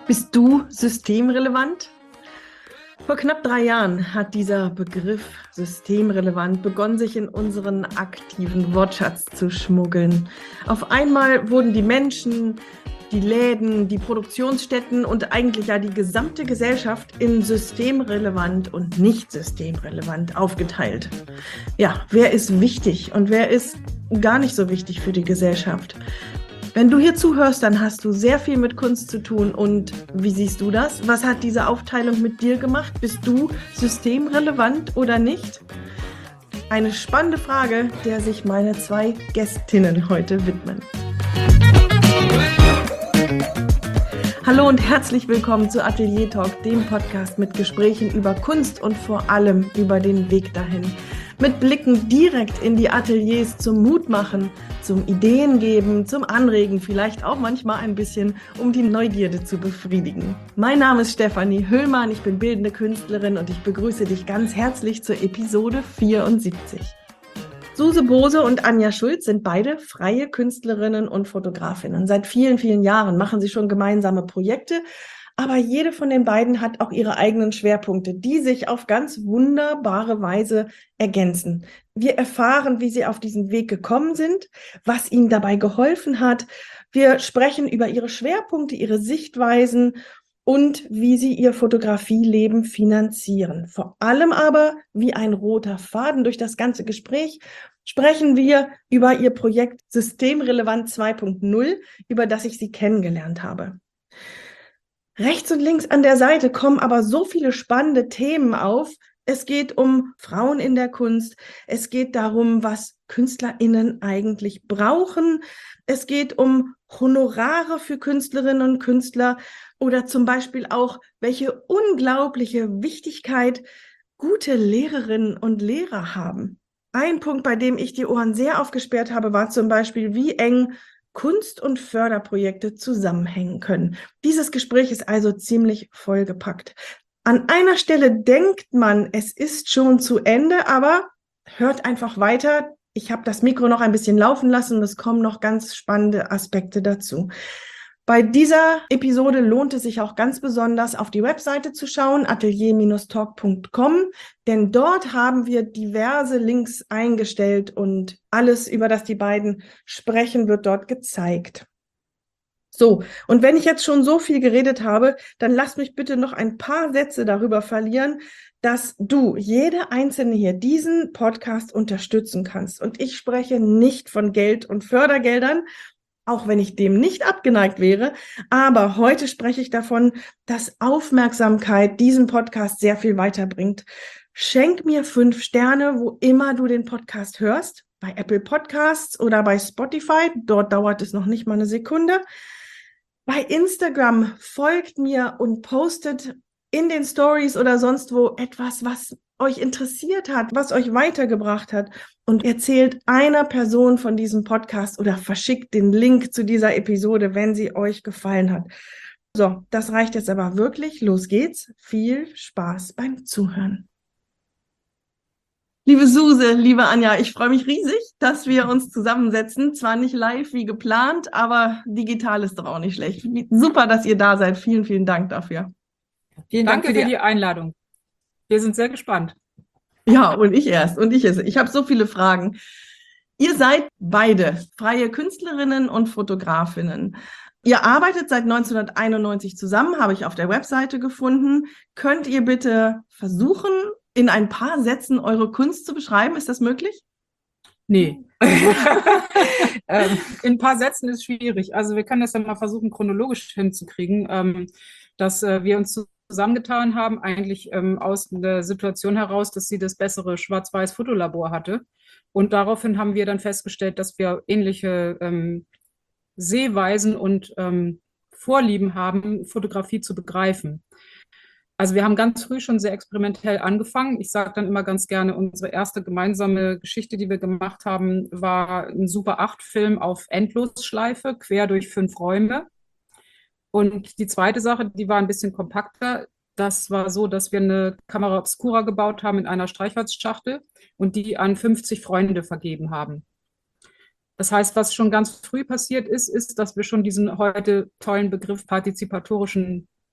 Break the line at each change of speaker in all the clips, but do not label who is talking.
Bist du systemrelevant? Vor knapp 3 Jahren hat dieser Begriff systemrelevant begonnen, sich in unseren aktiven Wortschatz zu schmuggeln. Auf einmal wurden die Menschen, die Läden, die Produktionsstätten und eigentlich ja die gesamte Gesellschaft in systemrelevant und nicht systemrelevant aufgeteilt. Ja, wer ist wichtig und wer ist gar nicht so wichtig für die Gesellschaft? Wenn du hier zuhörst, dann hast du sehr viel mit Kunst zu tun. Und wie siehst du das? Was hat diese Aufteilung mit dir gemacht? Bist du systemrelevant oder nicht? Eine spannende Frage, der sich meine 2 Gästinnen heute widmen. Hallo und herzlich willkommen zu Atelier Talk, dem Podcast mit Gesprächen über Kunst und vor allem über den Weg dahin. Mit Blicken direkt in die Ateliers zum Mutmachen, zum Ideen geben, zum Anregen, vielleicht auch manchmal ein bisschen, um die Neugierde zu befriedigen. Mein Name ist Stefanie Höhlmann, ich bin bildende Künstlerin und ich begrüße dich ganz herzlich zur Episode 74. Suse Bose und Anja Schulz sind beide freie Künstlerinnen und Fotografinnen. Seit vielen, vielen Jahren machen sie schon gemeinsame Projekte, aber jede von den beiden hat auch ihre eigenen Schwerpunkte, die sich auf ganz wunderbare Weise ergänzen. Wir erfahren, wie sie auf diesen Weg gekommen sind, was ihnen dabei geholfen hat. Wir sprechen über ihre Schwerpunkte, ihre Sichtweisen und wie sie ihr Fotografieleben finanzieren. Vor allem aber, wie ein roter Faden durch das ganze Gespräch, sprechen wir über ihr Projekt Systemrelevant 2.0, über das ich sie kennengelernt habe. Rechts und links an der Seite kommen aber so viele spannende Themen auf. Es geht um Frauen in der Kunst. Es geht darum, was KünstlerInnen eigentlich brauchen. Es geht um Honorare für Künstlerinnen und Künstler oder zum Beispiel auch, welche unglaubliche Wichtigkeit gute Lehrerinnen und Lehrer haben. Ein Punkt, bei dem ich die Ohren sehr aufgesperrt habe, war zum Beispiel, wie eng Kunst- und Förderprojekte zusammenhängen können. Dieses Gespräch ist also ziemlich vollgepackt. An einer Stelle denkt man, es ist schon zu Ende, aber hört einfach weiter. Ich habe das Mikro noch ein bisschen laufen lassen und es kommen noch ganz spannende Aspekte dazu. Bei dieser Episode lohnt es sich auch ganz besonders, auf die Webseite zu schauen, atelier-talk.com, denn dort haben wir diverse Links eingestellt und alles, über das die beiden sprechen, wird dort gezeigt. So, und wenn ich jetzt schon so viel geredet habe, dann lass mich bitte noch ein paar Sätze darüber verlieren, dass du, jede Einzelne hier, diesen Podcast unterstützen kannst. Und ich spreche nicht von Geld und Fördergeldern, auch wenn ich dem nicht abgeneigt wäre. Aber heute spreche ich davon, dass Aufmerksamkeit diesen Podcast sehr viel weiterbringt. Schenk mir 5 Sterne, wo immer du den Podcast hörst, bei Apple Podcasts oder bei Spotify. Dort dauert es noch nicht mal eine Sekunde. Bei Instagram folgt mir und postet in den Stories oder sonst wo etwas, was euch interessiert hat, was euch weitergebracht hat und erzählt einer Person von diesem Podcast oder verschickt den Link zu dieser Episode, wenn sie euch gefallen hat. So, das reicht jetzt aber wirklich. Los geht's. Viel Spaß beim Zuhören. Liebe Suse, liebe Anja, ich freue mich riesig, dass wir uns zusammensetzen. Zwar nicht live wie geplant, aber digital ist doch auch nicht schlecht. Super, dass ihr da seid. Vielen, vielen Dank dafür.
Vielen Dank für die Einladung. Wir sind sehr gespannt.
Ja, und ich erst. Ich habe so viele Fragen. Ihr seid beide freie Künstlerinnen und Fotografinnen. Ihr arbeitet seit 1991 zusammen, habe ich auf der Webseite gefunden. Könnt ihr bitte versuchen, in ein paar Sätzen eure Kunst zu beschreiben? Ist das möglich?
Nee. In ein paar Sätzen ist schwierig. Also wir können das dann mal versuchen, chronologisch hinzukriegen, dass wir uns zusammengetan haben, eigentlich aus der Situation heraus, dass sie das bessere Schwarz-Weiß-Fotolabor hatte. Und daraufhin haben wir dann festgestellt, dass wir ähnliche Sehweisen und Vorlieben haben, Fotografie zu begreifen. Also wir haben ganz früh schon sehr experimentell angefangen. Ich sage dann immer ganz gerne, unsere erste gemeinsame Geschichte, die wir gemacht haben, war ein Super-8-Film auf Endlosschleife, quer durch 5 Räume. Und die zweite Sache, die war ein bisschen kompakter. Das war so, dass wir eine Kamera Obscura gebaut haben in einer Streichholzschachtel und die an 50 Freunde vergeben haben. Das heißt, was schon ganz früh passiert ist, ist, dass wir schon diesen heute tollen Begriff partizipatorischen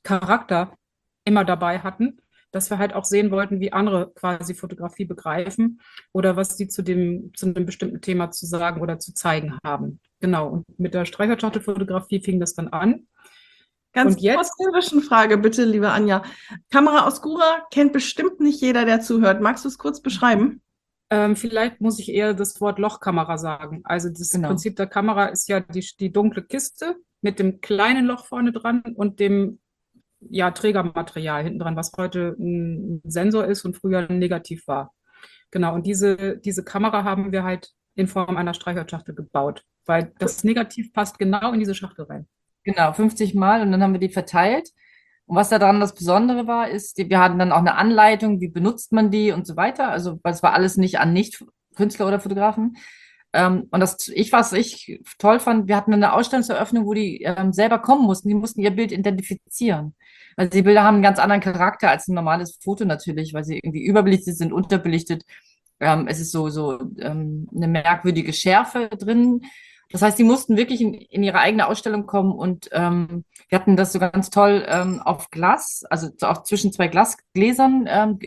Charakter immer dabei hatten, dass wir halt auch sehen wollten, wie andere quasi Fotografie begreifen oder was die zu einem bestimmten Thema zu sagen oder zu zeigen haben. Genau, und mit der Streichholzschachtelfotografie fing das dann an.
Ganz
Und jetzt?
kurze Zwischenfrage, bitte, liebe Anja. Kamera Oscura kennt bestimmt nicht jeder, der zuhört. Magst du es kurz beschreiben?
Vielleicht muss ich eher das Wort Lochkamera sagen. Also das Prinzip der Kamera ist ja die dunkle Kiste mit dem kleinen Loch vorne dran und dem Trägermaterial hinten dran, was heute ein Sensor ist und früher ein Negativ war. Genau, und diese Kamera haben wir halt in Form einer Streichholzschachtel gebaut, weil das Negativ passt genau in diese Schachtel rein.
Genau, 50 Mal und dann haben wir die verteilt. Und was daran das Besondere war, ist, wir hatten dann auch eine Anleitung, wie benutzt man die und so weiter. Also, weil es war alles nicht an Nicht-Künstler oder Fotografen. Und was ich toll fand, wir hatten eine Ausstellungseröffnung, wo die selber kommen mussten. Die mussten ihr Bild identifizieren. Also die Bilder haben einen ganz anderen Charakter als ein normales Foto natürlich, weil sie irgendwie überbelichtet sind, unterbelichtet. Es ist eine merkwürdige Schärfe drin. Das heißt, die mussten wirklich in ihre eigene Ausstellung kommen und wir hatten das so ganz toll auf Glas, also auch zwischen zwei Gläsern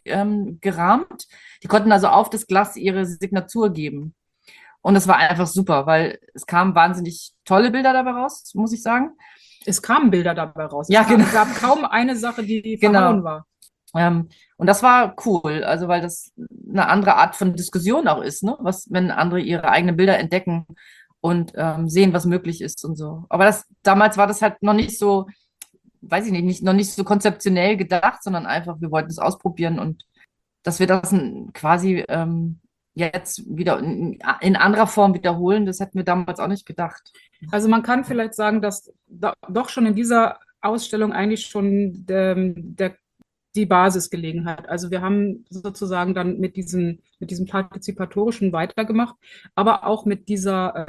gerahmt. Die konnten also auf das Glas ihre Signatur geben. Und das war einfach super, weil es kamen wahnsinnig tolle Bilder dabei raus, muss ich sagen.
Es kamen Bilder dabei raus.
Ja, genau.
Es gab kaum eine Sache, die verhauen war.
Und das war cool, also weil das eine andere Art von Diskussion auch ist, ne? Wenn andere ihre eigenen Bilder entdecken und sehen, was möglich ist und so. Aber damals war das halt noch nicht so, weiß ich nicht, noch nicht so konzeptionell gedacht, sondern einfach, wir wollten es ausprobieren und dass wir das quasi jetzt wieder in anderer Form wiederholen, das hätten wir damals auch nicht gedacht.
Also man kann vielleicht sagen, dass doch schon in dieser Ausstellung eigentlich schon die Basis gelegen hat. Also wir haben sozusagen dann mit diesem Partizipatorischen weitergemacht, aber auch mit dieser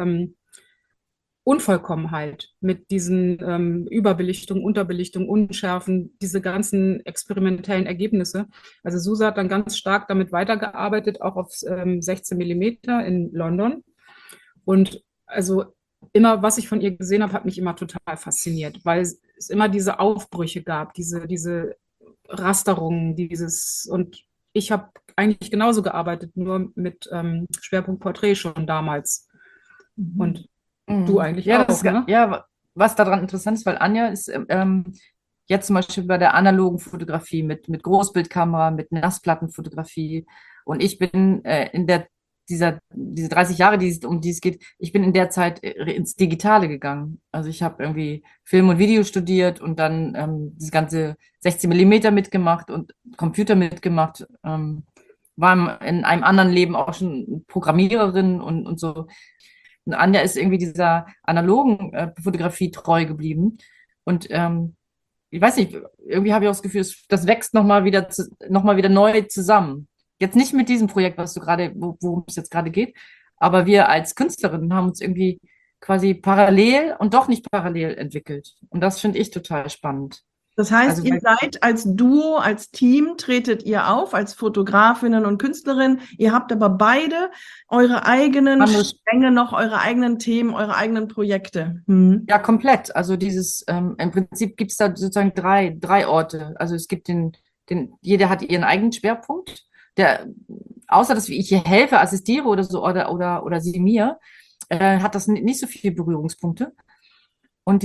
Unvollkommenheit, mit diesen Überbelichtung, Unterbelichtung, Unschärfen, diese ganzen experimentellen Ergebnisse. Also Susa hat dann ganz stark damit weitergearbeitet, auch auf 16 Millimeter in London. Und also immer, was ich von ihr gesehen habe, hat mich immer total fasziniert, weil es immer diese Aufbrüche gab, diese Rasterungen, und ich habe eigentlich genauso gearbeitet, nur mit Schwerpunkt Porträt schon damals. Und du eigentlich auch, ne?
Ja, was daran interessant ist, weil Anja ist jetzt zum Beispiel bei der analogen Fotografie mit Großbildkamera, mit Nassplattenfotografie und ich bin diese 30 Jahre, um die es geht, ich bin in der Zeit ins Digitale gegangen. Also ich habe irgendwie Film und Video studiert und dann das ganze 16 Millimeter mitgemacht und Computer mitgemacht. War in einem anderen Leben auch schon Programmiererin und so. Und Anja ist irgendwie dieser analogen Fotografie treu geblieben. Und ich weiß nicht, irgendwie habe ich auch das Gefühl, das wächst nochmal wieder neu zusammen. Jetzt nicht mit diesem Projekt, worum es jetzt gerade geht, aber wir als Künstlerinnen haben uns irgendwie quasi parallel und doch nicht parallel entwickelt. Und das finde ich total spannend.
Das heißt, ihr seid als Duo, als Team, tretet ihr auf, als Fotografinnen und Künstlerinnen. Ihr habt aber beide eure eigenen Stränge noch, eure eigenen Themen, eure eigenen Projekte.
Ja, komplett. Also im Prinzip gibt es da sozusagen drei Orte. Also es gibt jeder hat ihren eigenen Schwerpunkt. Außer dass ich ihr helfe, assistiere oder so, oder sie mir, hat das nicht so viele Berührungspunkte. Und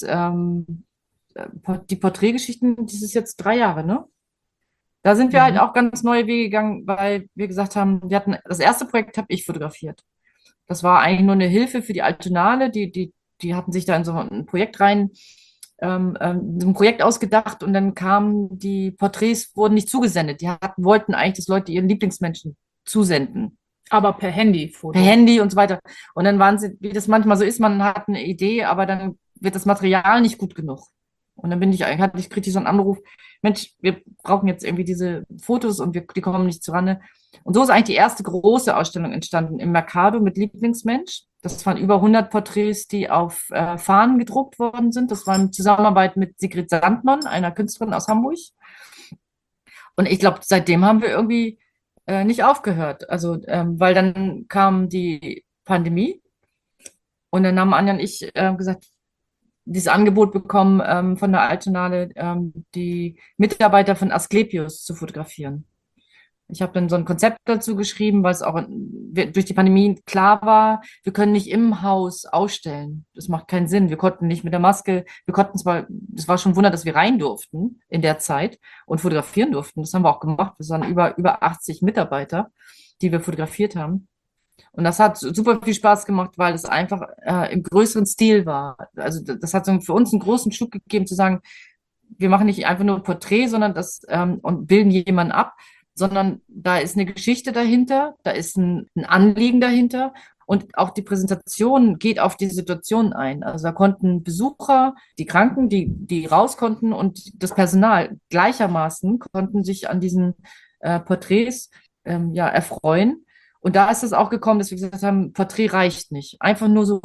die Porträtgeschichten, das ist jetzt 3 Jahre, ne? Da sind wir halt auch ganz neue Wege gegangen, weil wir gesagt haben, das erste Projekt habe ich fotografiert. Das war eigentlich nur eine Hilfe für die Altona. Die hatten sich da in so ein Projekt ein Projekt ausgedacht und dann kamen die Porträts, wurden nicht zugesendet. Wollten eigentlich, dass Leute ihren Lieblingsmenschen zusenden.
Aber per Handy-Foto.
Per Handy und so weiter. Und dann waren sie, wie das manchmal so ist, man hat eine Idee, aber dann wird das Material nicht gut genug. Und dann kriegte ich so einen Anruf, Mensch, wir brauchen jetzt irgendwie diese Fotos und die kommen nicht zurande. Und so ist eigentlich die erste große Ausstellung entstanden im Mercado mit Lieblingsmensch. Das waren über 100 Porträts, die auf Fahnen gedruckt worden sind. Das war in Zusammenarbeit mit Sigrid Sandmann, einer Künstlerin aus Hamburg. Und ich glaube, seitdem haben wir irgendwie nicht aufgehört. Also, weil dann kam die Pandemie und dann haben Anja und ich gesagt, dieses Angebot bekommen, von der Altonale, die Mitarbeiter von Asklepios zu fotografieren. Ich habe dann so ein Konzept dazu geschrieben, weil es auch durch die Pandemie klar war, wir können nicht im Haus ausstellen. Das macht keinen Sinn. Wir konnten nicht mit der Maske, wir konnten zwar, es war schon ein Wunder, dass wir rein durften in der Zeit und fotografieren durften. Das haben wir auch gemacht. Wir waren über 80 Mitarbeiter, die wir fotografiert haben. Und das hat super viel Spaß gemacht, weil es einfach im größeren Stil war. Also das hat so für uns einen großen Schub gegeben, zu sagen, wir machen nicht einfach nur ein Porträt, sondern und bilden jemanden ab, sondern da ist eine Geschichte dahinter, da ist ein Anliegen dahinter und auch die Präsentation geht auf die Situation ein. Also da konnten Besucher, die Kranken, die raus konnten und das Personal gleichermaßen konnten sich an diesen Porträts erfreuen. Und da ist es auch gekommen, dass wir gesagt haben, Porträt reicht nicht. Einfach nur so,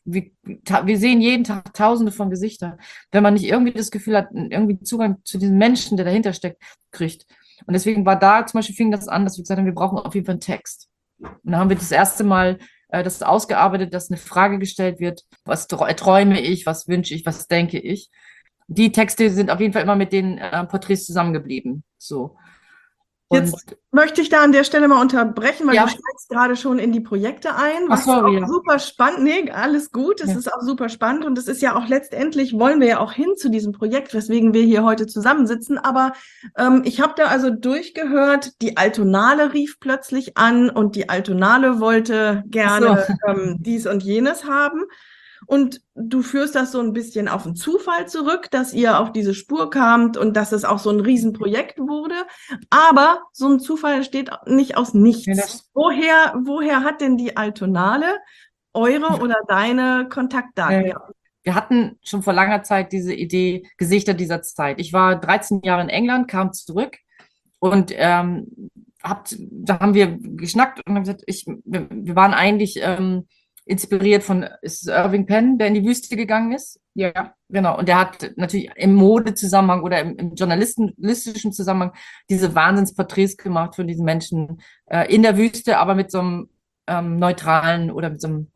wir sehen jeden Tag Tausende von Gesichtern. Wenn man nicht irgendwie das Gefühl hat, irgendwie Zugang zu diesem Menschen, der dahinter steckt, kriegt. Und deswegen war da zum Beispiel, fing das an, dass wir gesagt haben, wir brauchen auf jeden Fall einen Text. Und dann haben wir das erste Mal das ausgearbeitet, dass eine Frage gestellt wird, was träume ich, was wünsche ich, was denke ich. Die Texte sind auf jeden Fall immer mit den Porträts zusammengeblieben. So.
Jetzt möchte ich da an der Stelle mal unterbrechen, weil
Ja.
du steigst gerade schon in die Projekte ein.
Ach, sorry, ja.
Super spannend. Nee, alles gut. Es ist auch super spannend und es ist ja auch letztendlich, wollen wir ja auch hin zu diesem Projekt, weswegen wir hier heute zusammensitzen. Aber ich habe da also durchgehört, die Altonale rief plötzlich an und die Altonale wollte gerne dies und jenes haben. Und du führst das so ein bisschen auf den Zufall zurück, dass ihr auf diese Spur kamt und dass es auch so ein Riesenprojekt wurde. Aber so ein Zufall entsteht nicht aus nichts. Ja, woher hat denn die Altonale eure oder deine Kontaktdaten?
Wir hatten schon vor langer Zeit diese Idee, Gesichter dieser Zeit. Ich war 13 Jahre in England, kam zurück und da haben wir geschnackt und haben gesagt, wir waren eigentlich inspiriert von, ist es Irving Penn, der in die Wüste gegangen ist? Ja, genau. Und der hat natürlich im Modezusammenhang oder im journalistischen Zusammenhang diese Wahnsinnsporträts gemacht von diesen Menschen in der Wüste, aber mit so einem neutralen oder mit so einem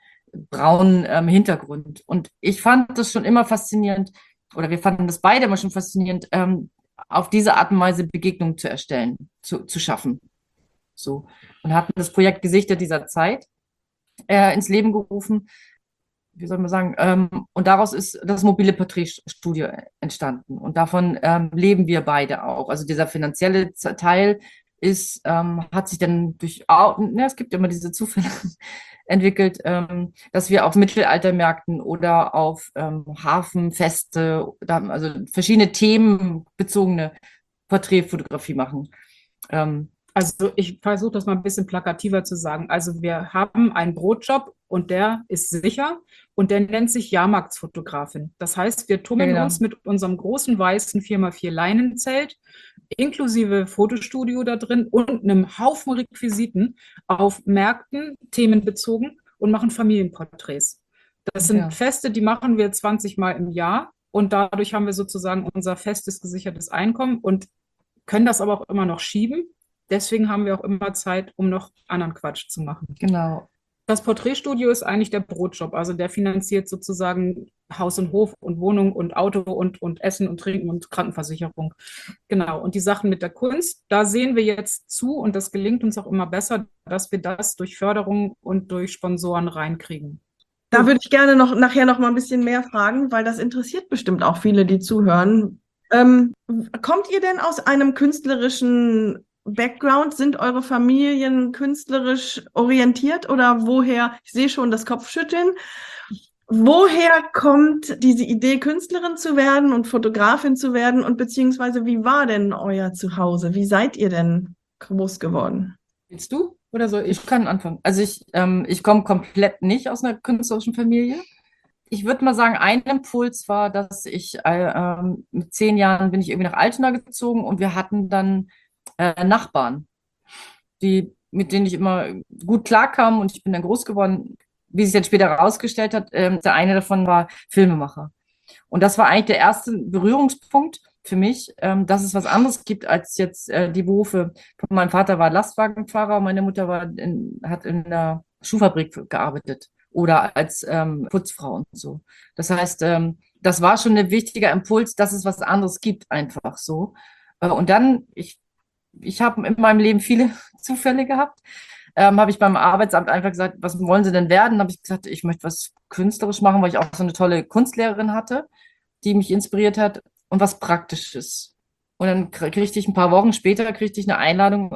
braunen Hintergrund. Und ich fand das schon immer faszinierend, oder wir fanden das beide immer schon faszinierend, auf diese Art und Weise Begegnungen zu erstellen, zu schaffen. So. Und hatten das Projekt Gesichter dieser Zeit ins Leben gerufen, wie soll man sagen, und daraus ist das mobile Porträtstudio entstanden und davon leben wir beide auch. Also dieser finanzielle Teil hat sich dann es gibt immer diese Zufälle entwickelt, dass wir auf Mittelaltermärkten oder auf Hafenfeste, also verschiedene themenbezogene Porträtfotografie machen.
Also ich versuche das mal ein bisschen plakativer zu sagen. Also wir haben einen Brotjob und der ist sicher und der nennt sich Jahrmarktsfotografin. Das heißt, wir tummeln uns mit unserem großen weißen 4x4 Leinenzelt inklusive Fotostudio da drin und einem Haufen Requisiten auf Märkten, themenbezogen und machen Familienporträts. Das sind Feste, die machen wir 20 Mal im Jahr und dadurch haben wir sozusagen unser festes, gesichertes Einkommen und können das aber auch immer noch schieben. Deswegen haben wir auch immer Zeit, um noch anderen Quatsch zu machen.
Genau.
Das Porträtstudio ist eigentlich der Brotjob. Also der finanziert sozusagen Haus und Hof und Wohnung und Auto und Essen und Trinken und Krankenversicherung. Genau. Und die Sachen mit der Kunst, da sehen wir jetzt zu und das gelingt uns auch immer besser, dass wir das durch Förderung und durch Sponsoren reinkriegen.
Da würde ich gerne nachher noch mal ein bisschen mehr fragen, weil das interessiert bestimmt auch viele, die zuhören. Kommt ihr denn aus einem künstlerischen Background? Sind eure Familien künstlerisch orientiert oder woher, ich sehe schon das Kopfschütteln, woher kommt diese Idee, Künstlerin zu werden und Fotografin zu werden und beziehungsweise wie war denn euer Zuhause? Wie seid ihr denn groß geworden?
Willst du oder soll ich?
Ich kann anfangen. Also ich komme komplett nicht aus einer künstlerischen Familie. Ich würde mal sagen, ein Impuls war, dass ich mit 10 Jahren bin ich irgendwie nach Altona gezogen und wir hatten dann Nachbarn, mit denen ich immer gut klarkam und ich bin dann groß geworden, wie sich dann später herausgestellt hat, der eine davon war Filmemacher. Und das war eigentlich der erste Berührungspunkt für mich, dass es was anderes gibt als jetzt die Berufe. Mein Vater war Lastwagenfahrer, meine Mutter hat in der Schuhfabrik gearbeitet. oder als Putzfrau und so. Das heißt, das war schon ein wichtiger Impuls, dass es was anderes gibt, einfach so. Und dann, ich habe in meinem Leben viele Zufälle gehabt, habe ich beim Arbeitsamt einfach gesagt, was wollen Sie denn werden? Habe ich gesagt, ich möchte was künstlerisch machen, weil ich auch so eine tolle Kunstlehrerin hatte, die mich inspiriert hat und was Praktisches. Und dann kriegte ich ein paar Wochen später kriegte ich eine Einladung,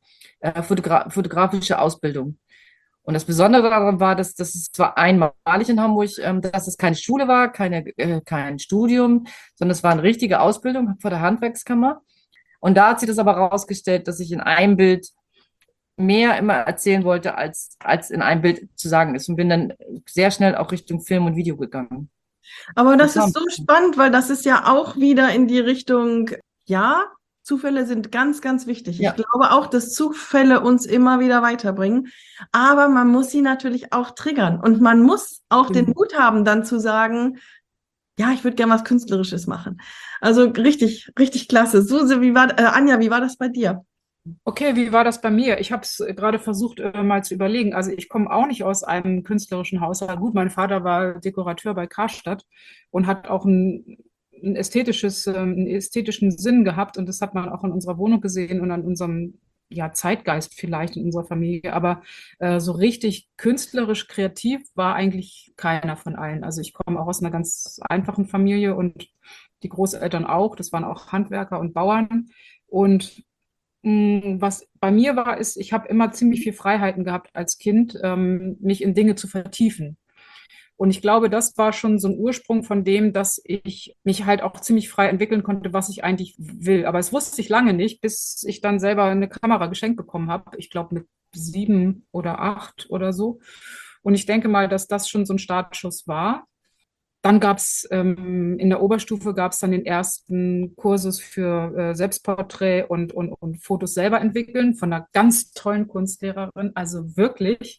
fotografische Ausbildung. Und das Besondere daran war, dass es zwar einmalig in Hamburg, dass es keine Schule war, kein Studium, sondern es war eine richtige Ausbildung vor der Handwerkskammer. Und da hat sich das aber herausgestellt, dass ich in einem Bild mehr immer erzählen wollte, als in einem Bild zu sagen ist. Und bin dann sehr schnell auch Richtung Film und Video gegangen.
Aber das ist so spannend, weil das ist ja auch wieder in die Richtung, ja, Zufälle sind ganz, ganz wichtig.
Ja.
Ich glaube auch, dass Zufälle uns immer wieder weiterbringen. Aber man muss sie natürlich auch triggern. Und man muss auch den Mut haben, dann zu sagen, ja, ich würde gerne was Künstlerisches machen. Also richtig, richtig klasse. Suse, Anja, wie war das bei dir?
Okay, wie war das bei mir? Ich habe es gerade versucht, mal zu überlegen. Also ich komme auch nicht aus einem künstlerischen Haushalt. Gut, mein Vater war Dekorateur bei Karstadt und hat auch einen ästhetischen Sinn gehabt. Und das hat man auch in unserer Wohnung gesehen und an unserem Zeitgeist vielleicht in unserer Familie. Aber so richtig künstlerisch kreativ war eigentlich keiner von allen. Also ich komme auch aus einer ganz einfachen Familie und die Großeltern auch. Das waren auch Handwerker und Bauern. Und was bei mir war, ist, ich habe immer ziemlich viel Freiheiten gehabt als Kind, mich in Dinge zu vertiefen. Und ich glaube, das war schon so ein Ursprung von dem, dass ich mich halt auch ziemlich frei entwickeln konnte, was ich eigentlich will. Aber es wusste ich lange nicht, bis ich dann selber eine Kamera geschenkt bekommen habe. Ich glaube mit 7 oder 8 oder so. Und ich denke mal, dass das schon so ein Startschuss war. Dann gab es in der Oberstufe gab es dann den ersten Kursus für Selbstporträt und Fotos selber entwickeln von einer ganz tollen Kunstlehrerin, also wirklich.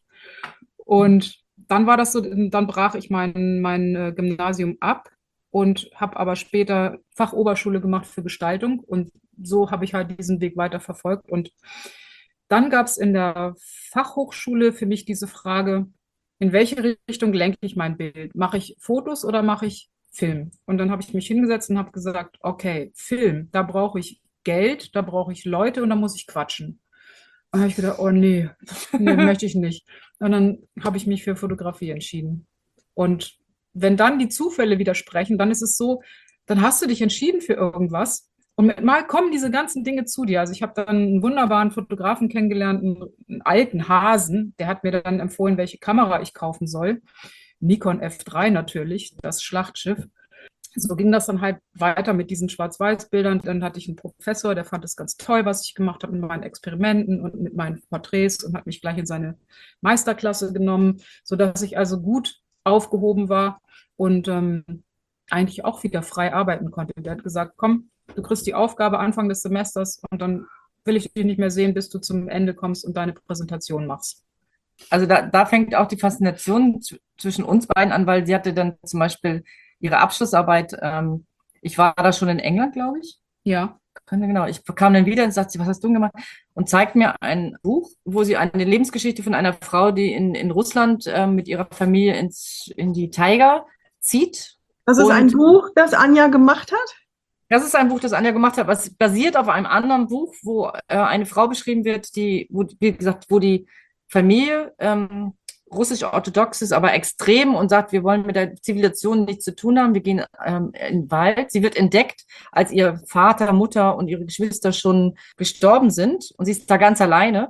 Und dann war das so, dann brach ich mein Gymnasium ab und habe aber später Fachoberschule gemacht für Gestaltung und so habe ich halt diesen Weg weiter verfolgt. Und dann gab es in der Fachhochschule für mich diese Frage, in welche Richtung lenke ich mein Bild? Mache ich Fotos oder mache ich Film? Und dann habe ich mich hingesetzt und habe gesagt, okay, Film, da brauche ich Geld, da brauche ich Leute und da muss ich quatschen. Und dann habe ich gedacht, oh nee, möchte ich nicht. Und dann habe ich mich für Fotografie entschieden. Und wenn dann die Zufälle widersprechen, dann ist es so, dann hast du dich entschieden für irgendwas und mal kommen diese ganzen Dinge zu dir. Also ich habe dann einen wunderbaren Fotografen kennengelernt, einen alten Hasen, der hat mir dann empfohlen, welche Kamera ich kaufen soll. Nikon F3 natürlich, das Schlachtschiff. So ging das dann halt weiter mit diesen Schwarz-Weiß-Bildern. Dann hatte ich einen Professor, der fand es ganz toll, was ich gemacht habe mit meinen Experimenten und mit meinen Porträts und hat mich gleich in seine Meisterklasse genommen, sodass ich also gut aufgehoben war und eigentlich auch wieder frei arbeiten konnte. Der hat gesagt, komm, du kriegst die Aufgabe Anfang des Semesters und dann will ich dich nicht mehr sehen, bis du zum Ende kommst und deine Präsentation machst.
Also da fängt auch die Faszination zwischen uns beiden an, weil sie hatte dann zum Beispiel ihre Abschlussarbeit, ich war da schon in England, glaube ich.
Ja.
Genau, ich kam dann wieder und sagte, was hast du gemacht? Und zeigt mir ein Buch, wo sie eine Lebensgeschichte von einer Frau, die in Russland mit ihrer Familie in die Taiga zieht.
Das ist ein Buch, das Anja gemacht hat?
Das ist ein Buch, das Anja gemacht hat, was basiert auf einem anderen Buch, wo eine Frau beschrieben wird, wo die Familie russisch-orthodox ist, aber extrem und sagt, wir wollen mit der Zivilisation nichts zu tun haben, wir gehen in den Wald. Sie wird entdeckt, als ihr Vater, Mutter und ihre Geschwister schon gestorben sind und sie ist da ganz alleine.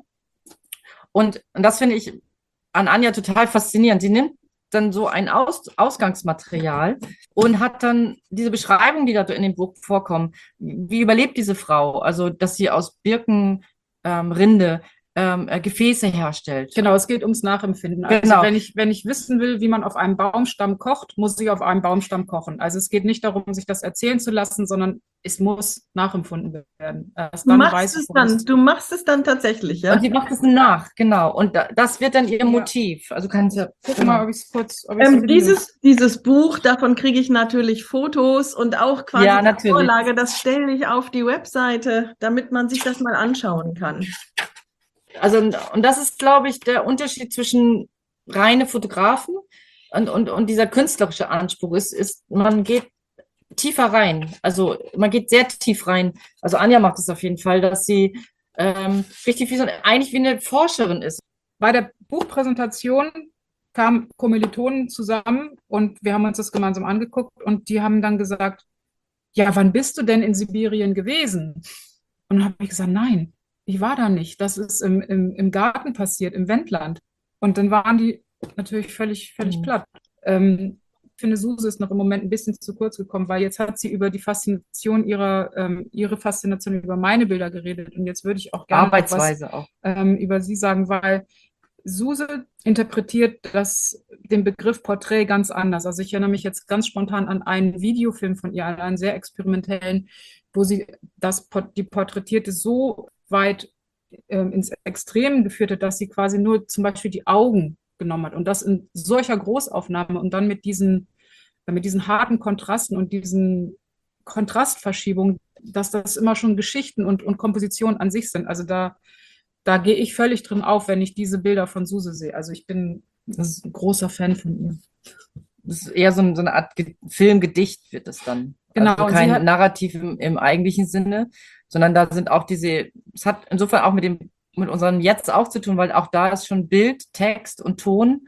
Und das finde ich an Anja total faszinierend. Sie nimmt dann so ein Ausgangsmaterial und hat dann diese Beschreibung, die da in dem Buch vorkommen. Wie überlebt diese Frau? Also, dass sie aus Birkenrinde Gefäße herstellt.
Genau, es geht ums Nachempfinden. Also
genau.
wenn ich wissen will, wie man auf einem Baumstamm kocht, muss ich auf einem Baumstamm kochen. Also es geht nicht darum, sich das erzählen zu lassen, sondern es muss nachempfunden werden.
Du machst es dann tatsächlich, ja?
Und sie macht es nach, genau. Und das wird dann ihr Motiv. Also kannst du
guck mal, ob ich es kurz.
Dieses Buch, davon kriege ich natürlich Fotos und auch quasi die Vorlage. Das stelle ich auf die Webseite, damit man sich das mal anschauen kann.
Also, und das ist, glaube ich, der Unterschied zwischen reine Fotografen und dieser künstlerische Anspruch man geht tiefer rein. Also man geht sehr tief rein. Also Anja macht es auf jeden Fall, dass sie richtig eigentlich wie eine Forscherin ist.
Bei der Buchpräsentation kamen Kommilitonen zusammen und wir haben uns das gemeinsam angeguckt und die haben dann gesagt, ja, wann bist du denn in Sibirien gewesen? Und dann habe ich gesagt, nein, ich war da nicht. Das ist im Garten passiert, im Wendland. Und dann waren die natürlich völlig platt. Ich finde, Suse ist noch im Moment ein bisschen zu kurz gekommen, weil jetzt hat sie über die Faszination ihre Faszination über meine Bilder geredet. Und jetzt würde ich auch gerne
Arbeitsweise auch.
Über sie sagen, weil Suse interpretiert den Begriff Porträt ganz anders. Also ich erinnere mich jetzt ganz spontan an einen Videofilm von ihr, an einen sehr experimentellen, wo sie die Porträtierte so weit ins Extrem geführt hat, dass sie quasi nur zum Beispiel die Augen genommen hat und das in solcher Großaufnahme und dann mit diesen harten Kontrasten und diesen Kontrastverschiebungen, dass das immer schon Geschichten und Kompositionen an sich sind. Also da gehe ich völlig drin auf, wenn ich diese Bilder von Suse sehe. Also ich bin ein großer Fan von ihr.
Das ist eher so eine Art Filmgedicht wird es dann.
Genau.
Also kein Narrativ im eigentlichen Sinne, sondern da sind auch es hat insofern auch mit unserem Jetzt auch zu tun, weil auch da ist schon Bild, Text und Ton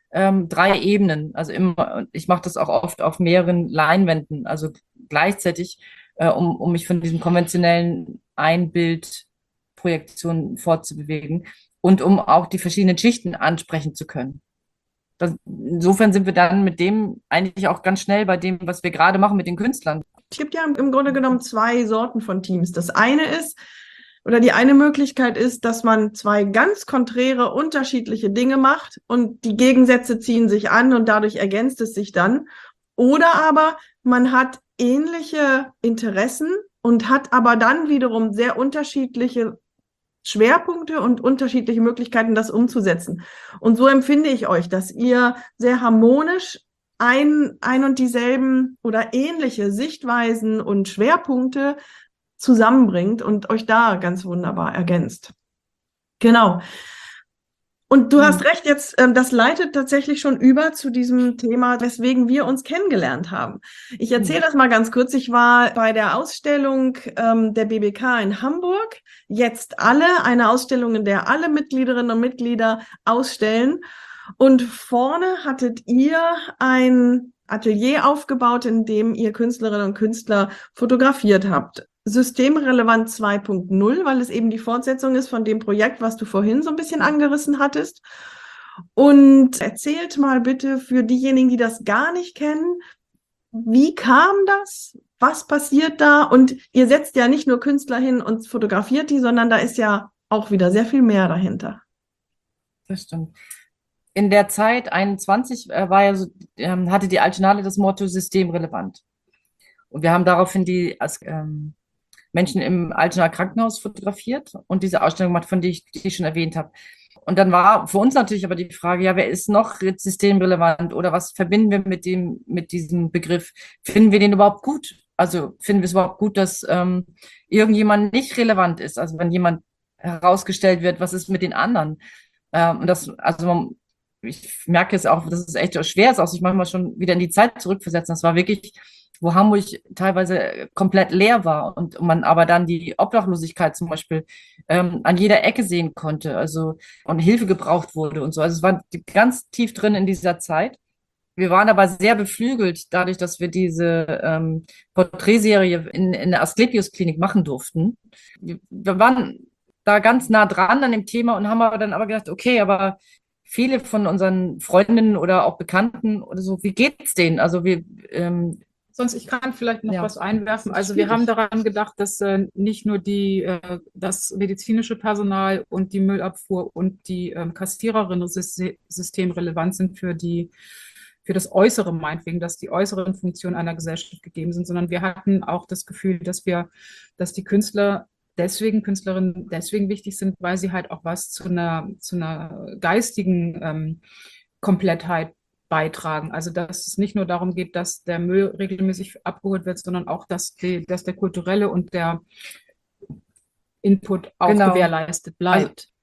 3 Ebenen. Also ich mache das auch oft auf mehreren Leinwänden, also gleichzeitig, um mich von diesem konventionellen Einbildprojektion fortzubewegen und um auch die verschiedenen Schichten ansprechen zu können. Insofern sind wir dann mit dem eigentlich auch ganz schnell bei dem, was wir gerade machen mit den Künstlern.
Es gibt ja im Grunde genommen 2 Sorten von Teams. Das eine ist, oder die eine Möglichkeit ist, dass man 2 ganz konträre, unterschiedliche Dinge macht und die Gegensätze ziehen sich an und dadurch ergänzt es sich dann. Oder aber man hat ähnliche Interessen und hat aber dann wiederum sehr unterschiedliche Schwerpunkte und unterschiedliche Möglichkeiten, das umzusetzen. Und so empfinde ich euch, dass ihr sehr harmonisch ein und dieselben oder ähnliche Sichtweisen und Schwerpunkte zusammenbringt und euch da ganz wunderbar ergänzt. Genau. Und du hast recht, jetzt, das leitet tatsächlich schon über zu diesem Thema, weswegen wir uns kennengelernt haben. Ich erzähle das mal ganz kurz. Ich war bei der Ausstellung der BBK in Hamburg. Jetzt eine Ausstellung, in der alle Mitgliederinnen und Mitglieder ausstellen. Und vorne hattet ihr ein Atelier aufgebaut, in dem ihr Künstlerinnen und Künstler fotografiert habt. Systemrelevant 2.0, weil es eben die Fortsetzung ist von dem Projekt, was du vorhin so ein bisschen angerissen hattest. Und erzählt mal bitte für diejenigen, die das gar nicht kennen, wie kam das? Was passiert da? Und ihr setzt ja nicht nur Künstler hin und fotografiert die, sondern da ist ja auch wieder sehr viel mehr dahinter.
Das stimmt. In der Zeit 21 hatte die Alternale das Motto systemrelevant. Und wir haben daraufhin die Menschen im Altenaer Krankenhaus fotografiert und diese Ausstellung gemacht, die ich schon erwähnt habe. Und dann war für uns natürlich aber die Frage, ja, wer ist noch systemrelevant oder was verbinden wir mit diesem Begriff? Finden wir den überhaupt gut? Also finden wir es überhaupt gut, dass irgendjemand nicht relevant ist? Also wenn jemand herausgestellt wird, was ist mit den anderen? Ich merke es auch, dass es echt schwer ist, auch sich manchmal schon wieder in die Zeit zurückversetzen. Das war wirklich, wo Hamburg teilweise komplett leer war und man aber dann die Obdachlosigkeit zum Beispiel an jeder Ecke sehen konnte, also und Hilfe gebraucht wurde und so. Also es war ganz tief drin in dieser Zeit. Wir waren aber sehr beflügelt dadurch, dass wir diese Porträtserie in der Asklepios-Klinik machen durften. Wir waren da ganz nah dran an dem Thema und haben aber gedacht, okay, aber viele von unseren Freundinnen oder auch Bekannten oder so, wie geht's denen? Also
ich kann vielleicht noch was einwerfen. Also wir haben daran gedacht, dass nicht nur das medizinische Personal und die Müllabfuhr und die Kassiererinnen systemrelevant sind für das Äußere, meinetwegen, dass die äußeren Funktionen einer Gesellschaft gegeben sind, sondern wir hatten auch das Gefühl, dass die Künstlerinnen deswegen wichtig sind, weil sie halt auch was zu einer geistigen Komplettheit beitragen. Also dass es nicht nur darum geht, dass der Müll regelmäßig abgeholt wird, sondern auch, dass der kulturelle und der Input auch gewährleistet bleibt.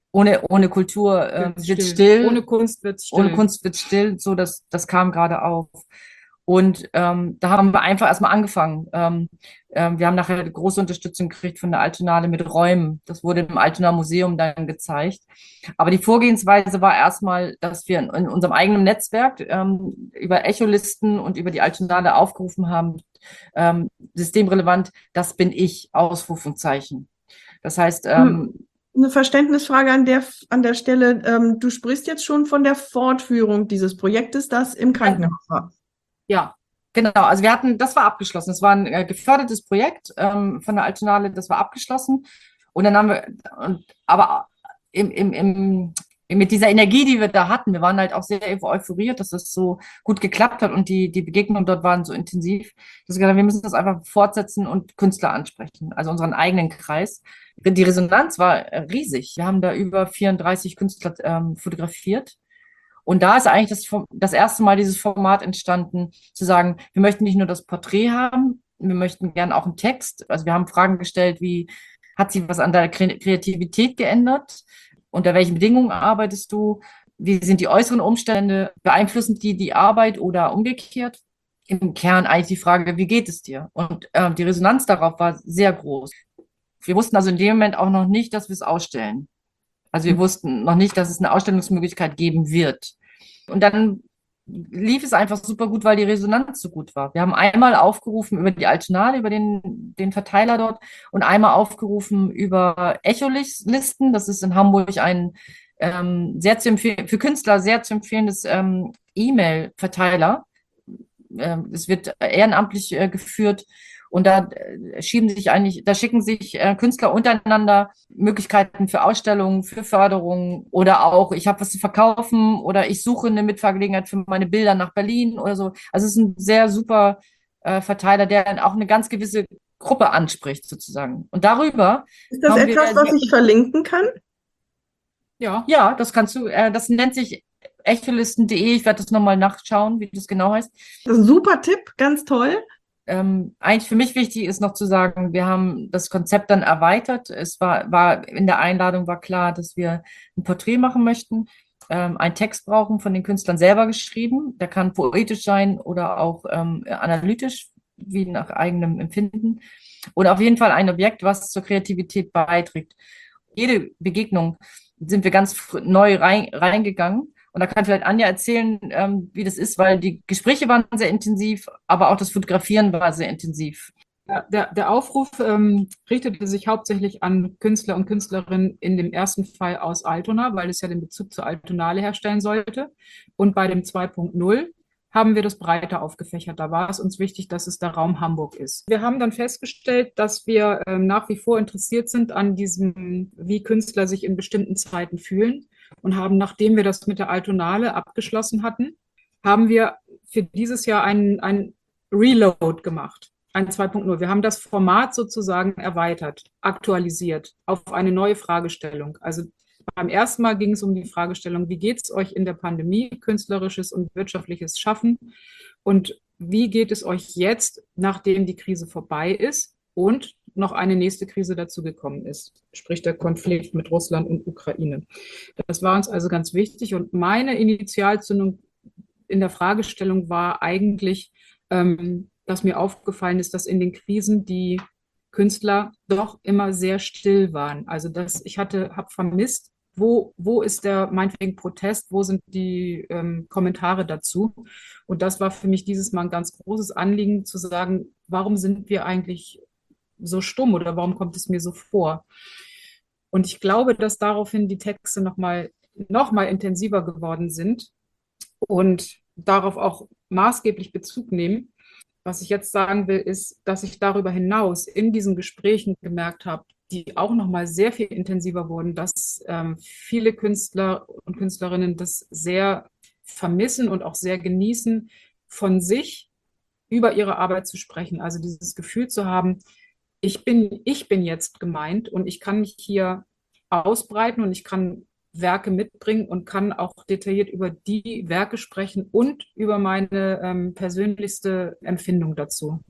ohne Kultur wird still.
Ohne Kunst wird still.
Ohne Kunst wird still. So, das kam gerade auf. Und da haben wir einfach erstmal angefangen. Wir haben nachher große Unterstützung gekriegt von der Altonale mit Räumen. Das wurde im Altonaer Museum dann gezeigt. Aber die Vorgehensweise war erstmal, dass wir in unserem eigenen Netzwerk über Echolisten und über die Altonale aufgerufen haben, systemrelevant, das bin ich, Ausrufungszeichen. Das heißt,
eine Verständnisfrage an der Stelle. Du sprichst jetzt schon von der Fortführung dieses Projektes, das im Krankenhaus war.
Ja, genau. Also das war abgeschlossen. Es war ein gefördertes Projekt von der Altonale, das war abgeschlossen. Und dann haben wir, aber mit dieser Energie, die wir da hatten, wir waren halt auch sehr euphoriert, dass das so gut geklappt hat und die Begegnungen dort waren so intensiv, dass wir gesagt haben, wir müssen das einfach fortsetzen und Künstler ansprechen, also unseren eigenen Kreis. Die Resonanz war riesig. Wir haben da über 34 Künstler fotografiert. Und da ist eigentlich das erste Mal dieses Format entstanden, zu sagen, wir möchten nicht nur das Porträt haben, wir möchten gerne auch einen Text. Also wir haben Fragen gestellt, wie hat sich was an deiner Kreativität geändert? Unter welchen Bedingungen arbeitest du? Wie sind die äußeren Umstände? Beeinflussen die Arbeit oder umgekehrt? Im Kern eigentlich die Frage, wie geht es dir? Und die Resonanz darauf war sehr groß. Wir wussten also in dem Moment auch noch nicht, dass wir es ausstellen. Also wir wussten noch nicht, dass es eine Ausstellungsmöglichkeit geben wird. Und dann lief es einfach super gut, weil die Resonanz so gut war. Wir haben einmal aufgerufen über die Altonale, über den Verteiler dort und einmal aufgerufen über Echolisten. Das ist in Hamburg ein für Künstler sehr zu empfehlendes E-Mail-Verteiler. Es wird ehrenamtlich geführt. Und da schicken sich Künstler untereinander Möglichkeiten für Ausstellungen, für Förderungen oder auch, ich habe was zu verkaufen oder ich suche eine Mitfahrgelegenheit für meine Bilder nach Berlin oder so. Also es ist ein sehr super Verteiler, der dann auch eine ganz gewisse Gruppe anspricht sozusagen. Und darüber
ist das etwas, was ich verlinken kann?
Ja, das kannst du. Das nennt sich echolisten.de. Ich werde das nochmal nachschauen, wie das genau heißt.
Das ist ein super Tipp, ganz toll.
Eigentlich für mich wichtig ist noch zu sagen, wir haben das Konzept dann erweitert. Es war in der Einladung war klar, dass wir ein Porträt machen möchten, einen Text brauchen von den Künstlern selber geschrieben. Der kann poetisch sein oder auch analytisch, wie nach eigenem Empfinden. Und auf jeden Fall ein Objekt, was zur Kreativität beiträgt. Jede Begegnung sind wir ganz neu reingegangen. Und da kann vielleicht Anja erzählen, wie das ist, weil die Gespräche waren sehr intensiv, aber auch das Fotografieren war sehr intensiv.
Ja, der Aufruf richtete sich hauptsächlich an Künstler und Künstlerinnen in dem ersten Fall aus Altona, weil es ja den Bezug zur Altonale herstellen sollte. Und bei dem 2.0 haben wir das breiter aufgefächert. Da war es uns wichtig, dass es der Raum Hamburg ist. Wir haben dann festgestellt, dass wir nach wie vor interessiert sind an diesem, wie Künstler sich in bestimmten Zeiten fühlen. Und haben, nachdem wir das mit der Altonale abgeschlossen hatten, haben wir für dieses Jahr einen Reload gemacht, ein 2.0. Wir haben das Format sozusagen erweitert, aktualisiert auf eine neue Fragestellung. Also beim ersten Mal ging es um die Fragestellung, wie geht es euch in der Pandemie, künstlerisches und wirtschaftliches Schaffen? Und wie geht es euch jetzt, nachdem die Krise vorbei ist und noch eine nächste Krise dazugekommen ist, sprich der Konflikt mit Russland und Ukraine. Das war uns also ganz wichtig und meine Initialzündung in der Fragestellung war eigentlich, dass mir aufgefallen ist, dass in den Krisen die Künstler doch immer sehr still waren. Also ich habe vermisst, wo ist der meinetwegen Protest, wo sind die Kommentare dazu? Und das war für mich dieses Mal ein ganz großes Anliegen zu sagen, warum sind wir eigentlich so stumm oder warum kommt es mir so vor? Und ich glaube, dass daraufhin die Texte noch mal intensiver geworden sind und darauf auch maßgeblich Bezug nehmen. Was ich jetzt sagen will, ist, dass ich darüber hinaus in diesen Gesprächen gemerkt habe, die auch noch mal sehr viel intensiver wurden, dass viele Künstler und Künstlerinnen das sehr vermissen und auch sehr genießen, von sich über ihre Arbeit zu sprechen. Also dieses Gefühl zu haben, ich bin jetzt gemeint und ich kann mich hier ausbreiten und ich kann Werke mitbringen und kann auch detailliert über die Werke sprechen und über meine persönlichste Empfindung dazu.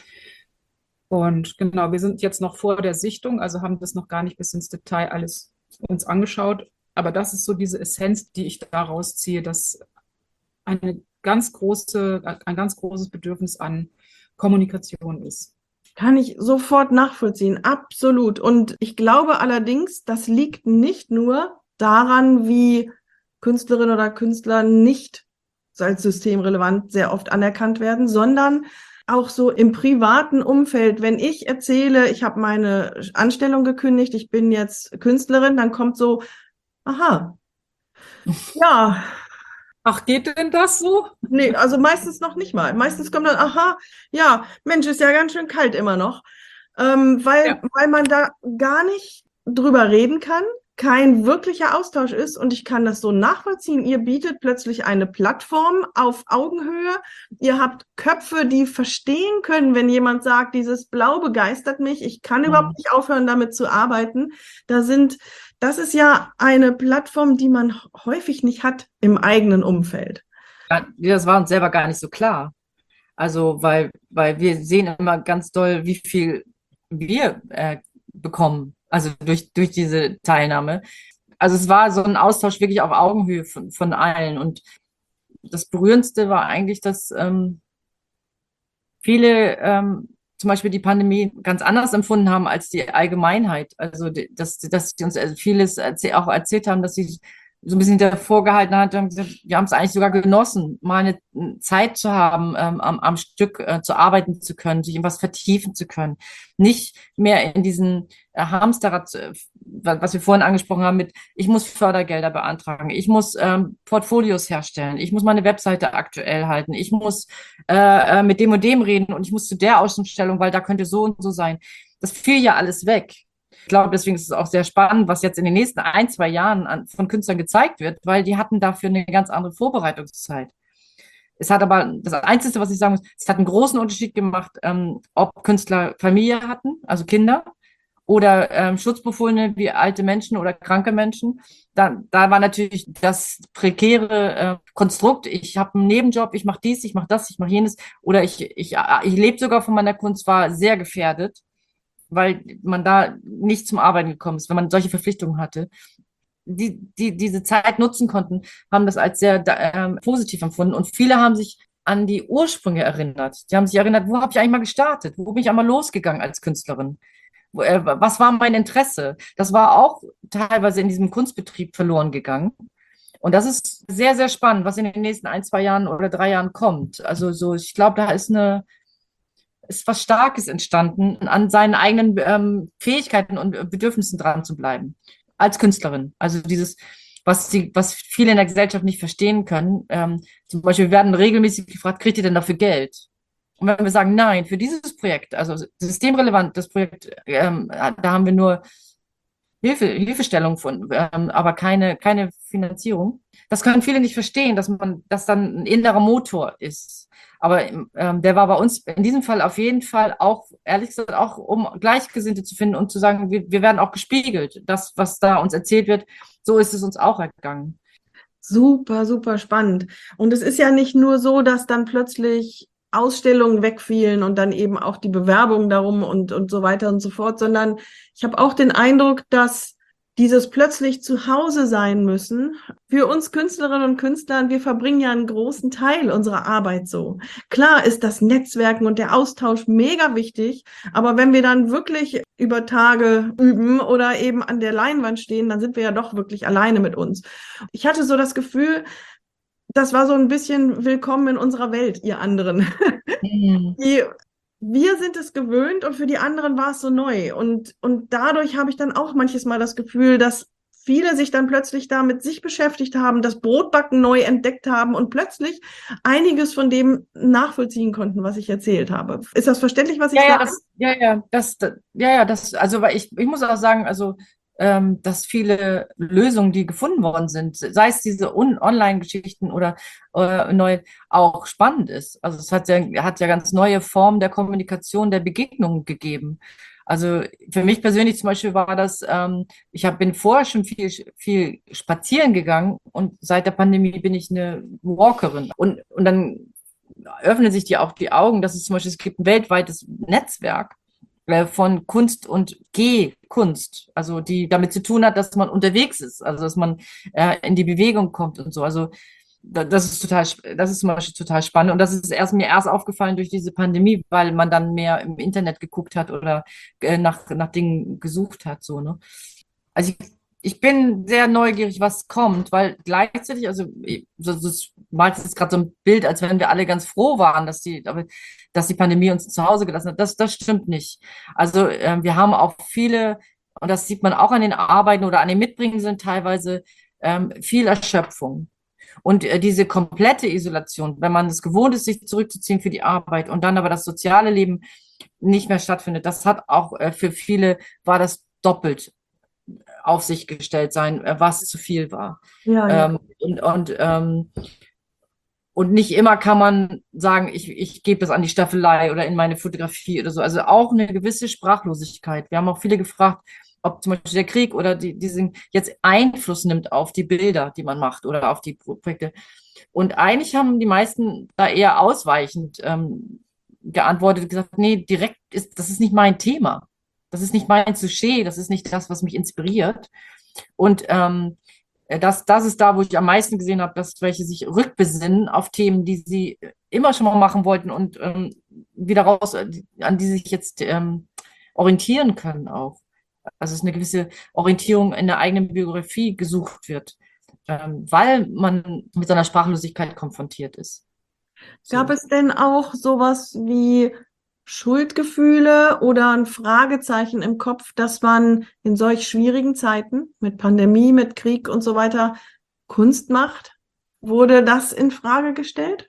Und genau, wir sind jetzt noch vor der Sichtung, also haben das noch gar nicht bis ins Detail alles uns angeschaut. Aber das ist so diese Essenz, die ich daraus ziehe, dass ein ganz großes Bedürfnis an Kommunikation ist.
Kann ich sofort nachvollziehen, absolut. Und ich glaube allerdings, das liegt nicht nur daran, wie Künstlerinnen oder Künstler nicht als systemrelevant sehr oft anerkannt werden, sondern auch so im privaten Umfeld. Wenn ich erzähle, ich habe meine Anstellung gekündigt, ich bin jetzt Künstlerin, dann kommt so, aha, ja.
Ach, geht denn das so?
Nee, also meistens noch nicht mal. Meistens kommt dann, aha, ja, Mensch, ist ja ganz schön kalt immer noch. Weil man da gar nicht drüber reden kann, kein wirklicher Austausch ist und ich kann das so nachvollziehen. Ihr bietet plötzlich eine Plattform auf Augenhöhe. Ihr habt Köpfe, die verstehen können, wenn jemand sagt, dieses Blau begeistert mich, ich kann überhaupt nicht aufhören, damit zu arbeiten. Das ist ja eine Plattform, die man häufig nicht hat im eigenen Umfeld.
Ja, das war uns selber gar nicht so klar. Also, weil wir sehen immer ganz doll, wie viel wir bekommen, also durch diese Teilnahme. Also es war so ein Austausch wirklich auf Augenhöhe von allen. Und das Berührendste war eigentlich, dass viele zum Beispiel die Pandemie ganz anders empfunden haben als die Allgemeinheit. Also dass sie uns vieles auch erzählt haben, dass sie so ein bisschen davor gehalten hat und gesagt, wir haben es eigentlich sogar genossen, mal eine Zeit zu haben, am Stück zu arbeiten zu können, sich in was vertiefen zu können. Nicht mehr in diesen Hamsterrad, was wir vorhin angesprochen haben, mit ich muss Fördergelder beantragen, ich muss Portfolios herstellen, ich muss meine Webseite aktuell halten, ich muss mit dem und dem reden und ich muss zu der Ausstellung, weil da könnte so und so sein. Das fiel ja alles weg. Ich glaube, deswegen ist es auch sehr spannend, was jetzt in den nächsten 1, 2 Jahren von Künstlern gezeigt wird, weil die hatten dafür eine ganz andere Vorbereitungszeit. Es hat aber, das Einzige, was ich sagen muss, es hat einen großen Unterschied gemacht, ob Künstler Familie hatten, also Kinder, oder Schutzbefohlene wie alte Menschen oder kranke Menschen. Da war natürlich das prekäre Konstrukt, ich habe einen Nebenjob, ich mache dies, ich mache das, ich mache jenes, oder ich lebe sogar von meiner Kunst, war sehr gefährdet, weil man da nicht zum Arbeiten gekommen ist, wenn man solche Verpflichtungen hatte. Diese Zeit nutzen konnten, haben das als sehr positiv empfunden. Und viele haben sich an die Ursprünge erinnert. Die haben sich erinnert, wo habe ich eigentlich mal gestartet? Wo bin ich einmal losgegangen als Künstlerin? Was war mein Interesse? Das war auch teilweise in diesem Kunstbetrieb verloren gegangen. Und das ist sehr, sehr spannend, was in den nächsten 1, 2 Jahren oder 3 Jahren kommt. Also so, ich glaube, da ist was Starkes entstanden, an seinen eigenen Fähigkeiten und Bedürfnissen dran zu bleiben. Als Künstlerin. Also dieses, was viele in der Gesellschaft nicht verstehen können. Zum Beispiel, wir werden regelmäßig gefragt, kriegt ihr denn dafür Geld? Und wenn wir sagen, nein, für dieses Projekt, also systemrelevant, das Projekt, da haben wir nur Hilfestellung von, aber keine Finanzierung. Das können viele nicht verstehen, dass das dann ein innerer Motor ist. Aber der war bei uns in diesem Fall auf jeden Fall auch, ehrlich gesagt, auch um Gleichgesinnte zu finden und zu sagen, wir werden auch gespiegelt. Das, was da uns erzählt wird, so ist es uns auch ergangen.
Super, super spannend. Und es ist ja nicht nur so, dass dann plötzlich Ausstellungen wegfielen und dann eben auch die Bewerbung darum und so weiter und so fort, sondern ich habe auch den Eindruck, dass dieses plötzlich zu Hause sein müssen, für uns Künstlerinnen und Künstler, wir verbringen ja einen großen Teil unserer Arbeit so. Klar ist das Netzwerken und der Austausch mega wichtig, aber wenn wir dann wirklich über Tage üben oder eben an der Leinwand stehen, dann sind wir ja doch wirklich alleine mit uns. Ich hatte so das Gefühl, das war so ein bisschen willkommen in unserer Welt, ihr anderen. Wir sind es gewöhnt und für die anderen war es so neu. Und dadurch habe ich dann auch manches Mal das Gefühl, dass viele sich dann plötzlich da mit sich beschäftigt haben, das Brotbacken neu entdeckt haben und plötzlich einiges von dem nachvollziehen konnten, was ich erzählt habe. Ist das verständlich, was ich sage?
Also weil ich muss auch sagen, also dass viele Lösungen, die gefunden worden sind, sei es diese Online-Geschichten oder neu, auch spannend ist. Also es hat ja ganz neue Formen der Kommunikation, der Begegnung gegeben. Also für mich persönlich zum Beispiel war das, bin vorher schon viel spazieren gegangen und seit der Pandemie bin ich eine Walkerin. Und dann öffnen sich dir auch die Augen, dass es gibt ein weltweites Netzwerk von Kunst und Gehkunst. Kunst, also die damit zu tun hat, dass man unterwegs ist, also dass man in die Bewegung kommt und so. Also das ist das ist zum Beispiel total spannend. Und das ist mir erst aufgefallen durch diese Pandemie, weil man dann mehr im Internet geguckt hat oder nach Dingen gesucht hat, so, ne? Also ich bin sehr neugierig, was kommt, weil gleichzeitig, also das malt jetzt gerade so ein Bild, als wenn wir alle ganz froh waren, dass die Pandemie uns zu Hause gelassen hat. Das stimmt nicht. Also wir haben auch viele, und das sieht man auch an den Arbeiten oder an den Mitbringen teilweise, viel Erschöpfung. Und diese komplette Isolation, wenn man es gewohnt ist, sich zurückzuziehen für die Arbeit und dann aber das soziale Leben nicht mehr stattfindet, das hat auch für viele, war das doppelt auf sich gestellt sein, was zu viel war.
Ja, ja.
Und nicht immer kann man sagen, ich gebe das an die Staffelei oder in meine Fotografie oder so. Also auch eine gewisse Sprachlosigkeit. Wir haben auch viele gefragt, ob zum Beispiel der Krieg oder diesen jetzt Einfluss nimmt auf die Bilder, die man macht oder auf die Projekte. Und eigentlich haben die meisten da eher ausweichend geantwortet und gesagt, nee, das ist nicht mein Thema. Das ist nicht mein Sujet, das ist nicht das, was mich inspiriert. Und das ist da, wo ich am meisten gesehen habe, dass welche sich rückbesinnen auf Themen, die sie immer schon mal machen wollten und wieder raus, an die sich jetzt orientieren können auch. Also es eine gewisse Orientierung in der eigenen Biografie gesucht wird, weil man mit so einer Sprachlosigkeit konfrontiert ist. So.
Gab es denn auch sowas wie Schuldgefühle oder ein Fragezeichen im Kopf, dass man in solch schwierigen Zeiten mit Pandemie, mit Krieg und so weiter Kunst macht? Wurde das in Frage gestellt?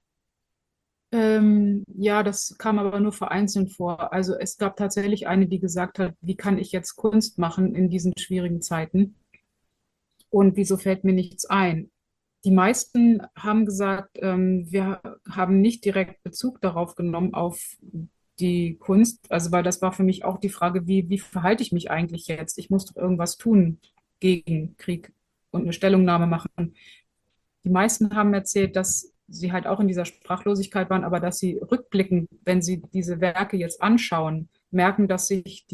Ja, das kam aber nur vereinzelt vor. Also es gab tatsächlich eine, die gesagt hat, wie kann ich jetzt Kunst machen in diesen schwierigen Zeiten? Und wieso fällt mir nichts ein? Die meisten haben gesagt, wir haben nicht direkt Bezug darauf genommen, auf die Kunst. Also weil das war für mich auch die Frage, wie verhalte ich mich eigentlich jetzt? Ich muss doch irgendwas tun gegen Krieg und eine Stellungnahme machen. Die meisten haben erzählt, dass sie halt auch in dieser Sprachlosigkeit waren, aber dass sie rückblickend, wenn sie diese Werke jetzt anschauen, merken, dass sich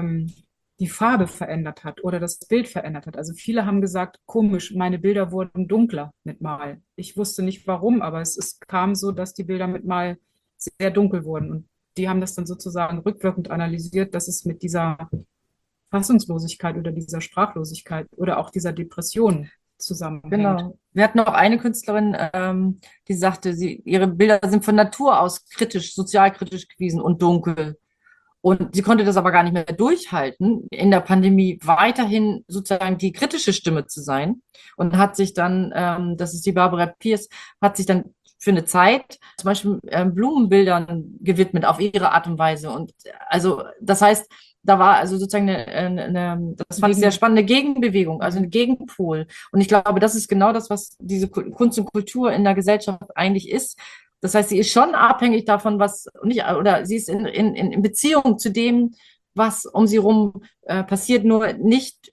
die Farbe verändert hat oder das Bild verändert hat. Also viele haben gesagt, komisch, meine Bilder wurden dunkler mit Mal. Ich wusste nicht warum, aber es kam so, dass die Bilder mit Mal sehr dunkel wurden. Und die haben das dann sozusagen rückwirkend analysiert, dass es mit dieser Fassungslosigkeit oder dieser Sprachlosigkeit oder auch dieser Depression zusammenhängt.
Genau. Wir hatten auch eine Künstlerin, die sagte, ihre Bilder sind von Natur aus kritisch, sozialkritisch gewesen und dunkel. Und sie konnte das aber gar nicht mehr durchhalten, in der Pandemie weiterhin sozusagen die kritische Stimme zu sein und hat sich dann, das ist die Barbara Pierce, hat sich dann für eine Zeit zum Beispiel Blumenbildern gewidmet auf ihre Art und Weise. Und also das heißt, da war also sozusagen das fand ich sehr spannende Gegenbewegung, also ein Gegenpol. Und ich glaube, das ist genau das, was diese Kunst und Kultur in der Gesellschaft eigentlich ist. Das heißt, sie ist schon abhängig davon, oder sie ist in Beziehung zu dem, was um sie herum passiert, nur nicht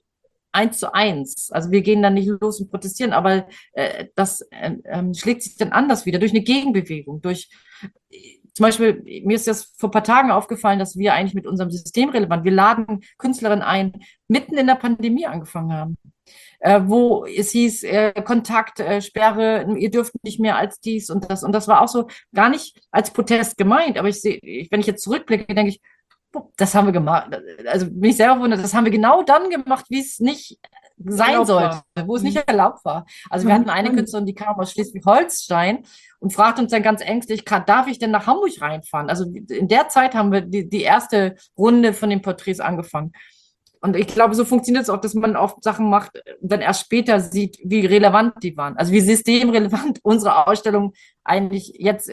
1:1. Also wir gehen dann nicht los und protestieren, aber das schlägt sich dann anders wieder durch eine Gegenbewegung, zum Beispiel, mir ist das vor ein paar Tagen aufgefallen, dass wir eigentlich mit unserem System relevant, wir laden Künstlerinnen ein, mitten in der Pandemie angefangen haben, wo es hieß, Kontaktsperre, ihr dürft nicht mehr als dies und das. Und das war auch so gar nicht als Protest gemeint, aber wenn ich jetzt zurückblicke, denke ich, das haben wir gemacht. Also bin ich selber wundert, das haben wir genau dann gemacht, wie es nicht sein sollte, wo es nicht erlaubt war. Also wir hatten eine Künstlerin, die kam aus Schleswig-Holstein und fragte uns dann ganz ängstlich, darf ich denn nach Hamburg reinfahren? Also in der Zeit haben wir die erste Runde von den Porträts angefangen. Und ich glaube, so funktioniert es auch, dass man oft Sachen macht, dann erst später sieht, wie relevant die waren. Also wie systemrelevant unsere Ausstellung eigentlich jetzt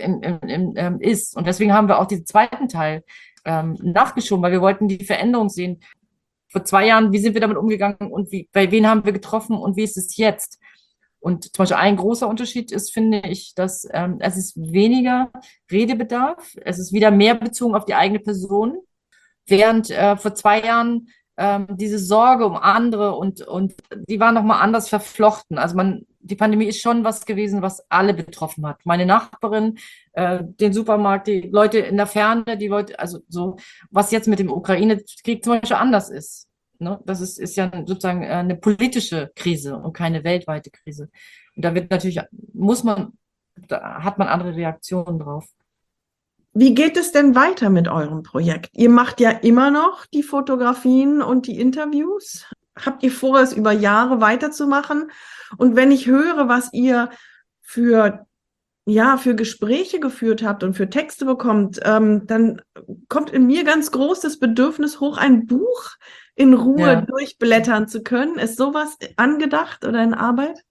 ist. Und deswegen haben wir auch diesen zweiten Teil nachgeschoben, weil wir wollten die Veränderung sehen. Vor 2 Jahren, wie sind wir damit umgegangen und bei wen haben wir getroffen und wie ist es jetzt? Und zum Beispiel ein großer Unterschied ist, finde ich, dass es ist weniger Redebedarf, es ist wieder mehr bezogen auf die eigene Person, während vor 2 Jahren diese Sorge um andere und die war nochmal anders verflochten. Also die Pandemie ist schon was gewesen, was alle betroffen hat. Meine Nachbarin, den Supermarkt, die Leute in der Ferne, die Leute, also so, was jetzt mit dem Ukraine-Krieg zum Beispiel anders ist. Ne? Das ist ja sozusagen eine politische Krise und keine weltweite Krise. Und da wird natürlich, da hat man andere Reaktionen drauf.
Wie geht es denn weiter mit eurem Projekt? Ihr macht ja immer noch die Fotografien und die Interviews. Habt ihr vor, es über Jahre weiterzumachen? Und wenn ich höre, was ihr für Gespräche geführt habt und für Texte bekommt, dann kommt in mir ganz groß das Bedürfnis hoch, ein Buch in Ruhe durchblättern zu können. Ist sowas angedacht oder in Arbeit?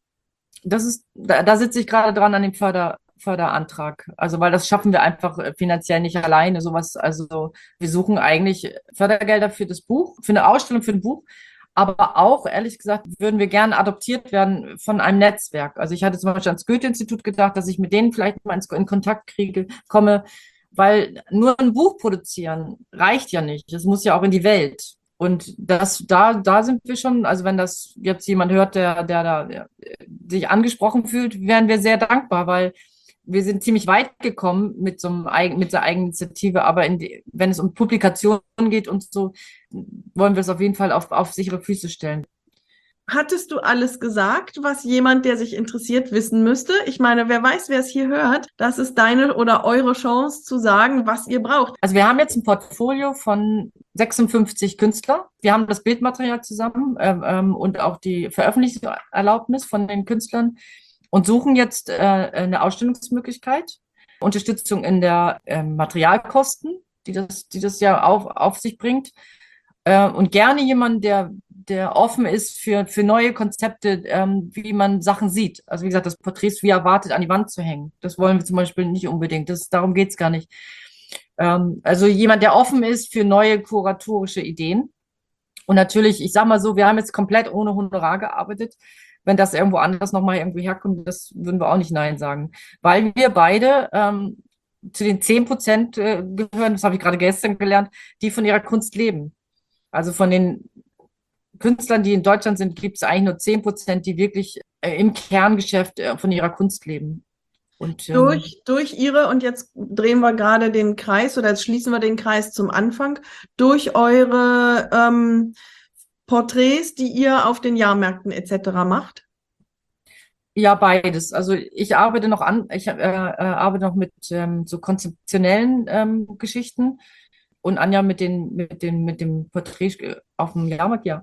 Da sitze ich gerade dran an dem Förderantrag. Also, weil das schaffen wir einfach finanziell nicht alleine, sowas. Also, wir suchen eigentlich Fördergelder für das Buch, für eine Ausstellung, für ein Buch. Aber auch, ehrlich gesagt, würden wir gerne adoptiert werden von einem Netzwerk. Also ich hatte zum Beispiel ans Goethe-Institut gedacht, dass ich mit denen vielleicht mal in Kontakt komme, weil nur ein Buch produzieren reicht ja nicht. Es muss ja auch in die Welt. Und da sind wir schon, also wenn das jetzt jemand hört, der sich angesprochen fühlt, wären wir sehr dankbar, weil wir sind ziemlich weit gekommen mit der Eigeninitiative, aber wenn es um Publikationen geht und so, wollen wir es auf jeden Fall auf sichere Füße stellen.
Hattest du alles gesagt, was jemand, der sich interessiert, wissen müsste? Ich meine, wer weiß, wer es hier hört, das ist deine oder eure Chance zu sagen, was ihr braucht.
Also wir haben jetzt ein Portfolio von 56 Künstlern. Wir haben das Bildmaterial zusammen und auch die Veröffentlichungserlaubnis von den Künstlern und suchen jetzt eine Ausstellungsmöglichkeit, Unterstützung in der Materialkosten, die das ja auf sich bringt. Und gerne jemand, der offen ist für neue Konzepte, wie man Sachen sieht. Also wie gesagt, das Porträt wie erwartet an die Wand zu hängen. Das wollen wir zum Beispiel nicht unbedingt. Darum geht es gar nicht. Also jemand, der offen ist für neue kuratorische Ideen. Und natürlich, ich sag mal so, wir haben jetzt komplett ohne Honorar gearbeitet. Wenn das irgendwo anders nochmal irgendwie herkommt, das würden wir auch nicht Nein sagen. Weil wir beide zu den 10% gehören, das habe ich gerade gestern gelernt, die von ihrer Kunst leben. Also von den Künstlern, die in Deutschland sind, gibt es eigentlich nur 10%, die wirklich im Kerngeschäft von ihrer Kunst leben. Und,
durch ihre, und jetzt drehen wir gerade den Kreis oder jetzt schließen wir den Kreis zum Anfang, durch eure Porträts, die ihr auf den Jahrmärkten etc. macht?
Ja, beides. Also ich arbeite noch arbeite noch mit so konzeptionellen Geschichten und Anja mit dem Porträt auf dem Jahrmarkt, ja.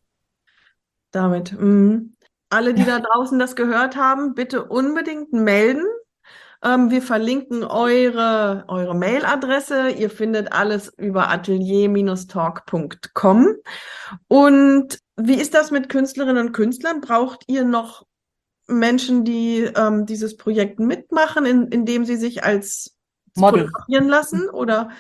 Damit. Alle, die da draußen das gehört haben, bitte unbedingt melden. Wir verlinken eure Mailadresse. Ihr findet alles über atelier-talk.com. Und wie ist das mit Künstlerinnen und Künstlern? Braucht ihr noch Menschen, die dieses Projekt mitmachen, indem sie sich als
Model
fotografieren lassen? Oder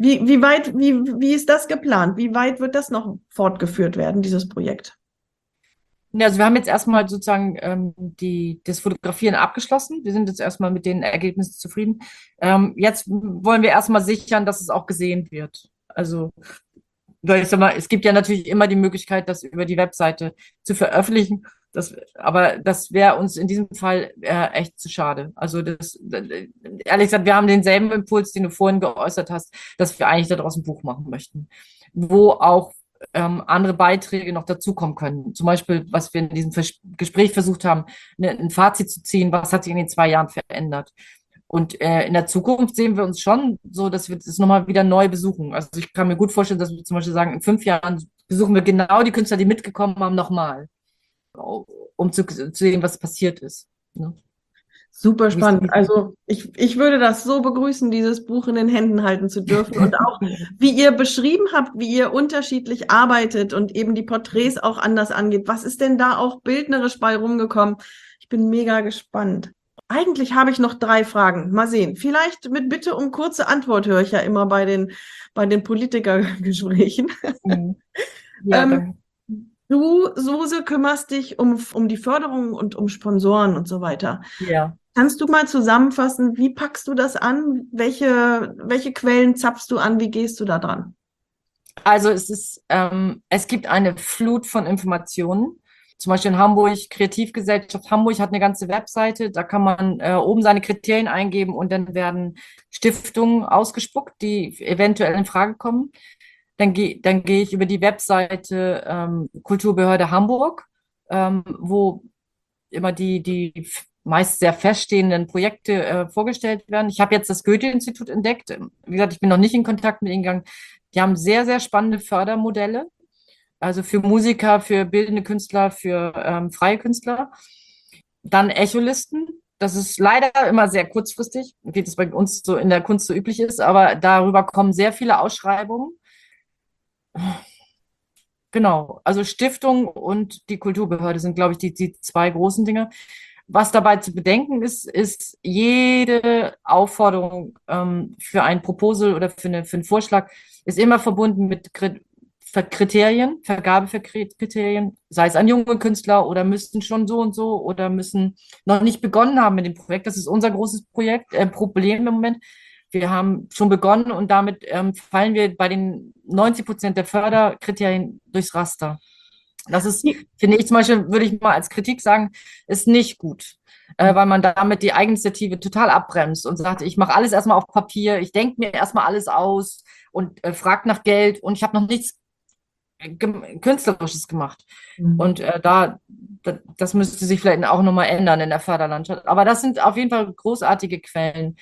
wie ist das geplant? Wie weit wird das noch fortgeführt werden, dieses Projekt?
Ja, also wir haben jetzt erstmal sozusagen das Fotografieren abgeschlossen. Wir sind jetzt erstmal mit den Ergebnissen zufrieden. Jetzt wollen wir erstmal sichern, dass es auch gesehen wird. Also, weil ich sag mal, es gibt ja natürlich immer die Möglichkeit, das über die Webseite zu veröffentlichen. Aber das wäre uns in diesem Fall echt zu schade. Also ehrlich gesagt, wir haben denselben Impuls, den du vorhin geäußert hast, dass wir eigentlich daraus ein Buch machen möchten, wo auch andere Beiträge noch dazukommen können. Zum Beispiel, was wir in diesem Gespräch versucht haben, ein Fazit zu ziehen, was hat sich in den 2 Jahren verändert. Und in der Zukunft sehen wir uns schon so, dass wir das nochmal wieder neu besuchen. Also ich kann mir gut vorstellen, dass wir zum Beispiel sagen, in 5 Jahren besuchen wir genau die Künstler, die mitgekommen haben, nochmal, um zu sehen, was passiert ist. Ne?
Super spannend. Also ich würde das so begrüßen, dieses Buch in den Händen halten zu dürfen und auch, wie ihr beschrieben habt, wie ihr unterschiedlich arbeitet und eben die Porträts auch anders angeht. Was ist denn da auch bildnerisch bei rumgekommen? Ich bin mega gespannt. Eigentlich habe ich noch 3 Fragen. Mal sehen. Vielleicht mit Bitte um kurze Antwort höre ich ja immer bei den Politikergesprächen.
Ja,
du, Suse, kümmerst dich um die Förderung und um Sponsoren und so weiter.
Ja.
Kannst du mal zusammenfassen, wie packst du das an? Welche Quellen zapfst du an? Wie gehst du da dran?
Also es gibt eine Flut von Informationen. Zum Beispiel in Hamburg, Kreativgesellschaft Hamburg hat eine ganze Webseite, da kann man oben seine Kriterien eingeben und dann werden Stiftungen ausgespuckt, die eventuell in Frage kommen. dann gehe ich über die Webseite Kulturbehörde Hamburg, wo immer die meist sehr feststehenden Projekte vorgestellt werden. Ich habe jetzt das Goethe-Institut entdeckt. Wie gesagt, ich bin noch nicht in Kontakt mit ihnen gegangen. Die haben sehr, sehr spannende Fördermodelle, also für Musiker, für bildende Künstler, für freie Künstler. Dann Echolisten. Das ist leider immer sehr kurzfristig, wie das bei uns so in der Kunst so üblich ist, aber darüber kommen sehr viele Ausschreibungen. Genau, also Stiftung und die Kulturbehörde sind, glaube ich, die zwei großen Dinge. Was dabei zu bedenken ist jede Aufforderung für ein Proposal oder für einen Vorschlag ist immer verbunden mit Kriterien, Vergabekriterien, sei es an junge Künstler oder müssten schon so und so oder müssen noch nicht begonnen haben mit dem Projekt. Das ist unser großes Problem im Moment. Wir haben schon begonnen und damit fallen wir bei den 90% der Förderkriterien durchs Raster. Das ist, finde ich zum Beispiel, würde ich mal als Kritik sagen, ist nicht gut, weil man damit die Eigeninitiative total abbremst und sagt, ich mache alles erstmal auf Papier, ich denke mir erstmal alles aus und frage nach Geld und ich habe noch nichts Künstlerisches gemacht. Und das müsste sich vielleicht auch nochmal ändern in der Förderlandschaft. Aber das sind auf jeden Fall großartige Quellen.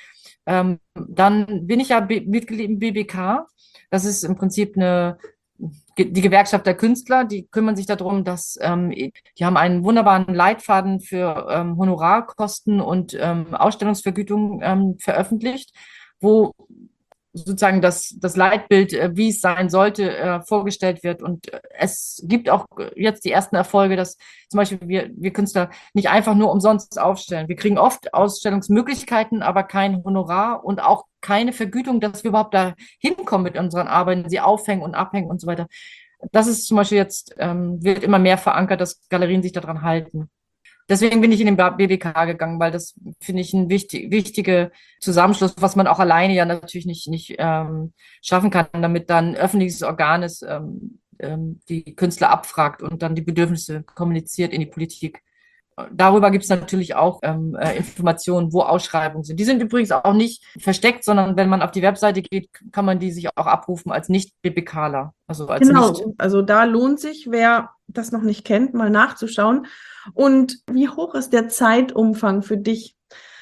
Dann bin ich ja Mitglied im BBK. Das ist im Prinzip die Gewerkschaft der Künstler, die kümmern sich darum, dass die haben einen wunderbaren Leitfaden für Honorarkosten und Ausstellungsvergütung veröffentlicht, wo sozusagen das Leitbild, wie es sein sollte, vorgestellt wird. Und es gibt auch jetzt die ersten Erfolge, dass zum Beispiel wir Künstler nicht einfach nur umsonst aufstellen. Wir kriegen oft Ausstellungsmöglichkeiten, aber kein Honorar und auch keine Vergütung, dass wir überhaupt da hinkommen mit unseren Arbeiten, sie aufhängen und abhängen und so weiter. Das ist zum Beispiel jetzt, wird immer mehr verankert, dass Galerien sich daran halten. Deswegen bin ich in den BBK gegangen, weil das finde ich ein wichtiger Zusammenschluss, was man auch alleine ja natürlich nicht schaffen kann, damit dann ein öffentliches Organ ist, die Künstler abfragt und dann die Bedürfnisse kommuniziert in die Politik. Darüber gibt es natürlich auch Informationen, wo Ausschreibungen sind. Die sind übrigens auch nicht versteckt, sondern wenn man auf die Webseite geht, kann man die sich auch abrufen als Nicht-BBKler. Also als
genau, also da lohnt sich, wer das noch nicht kennt, mal nachzuschauen. Und wie hoch ist der Zeitumfang für dich,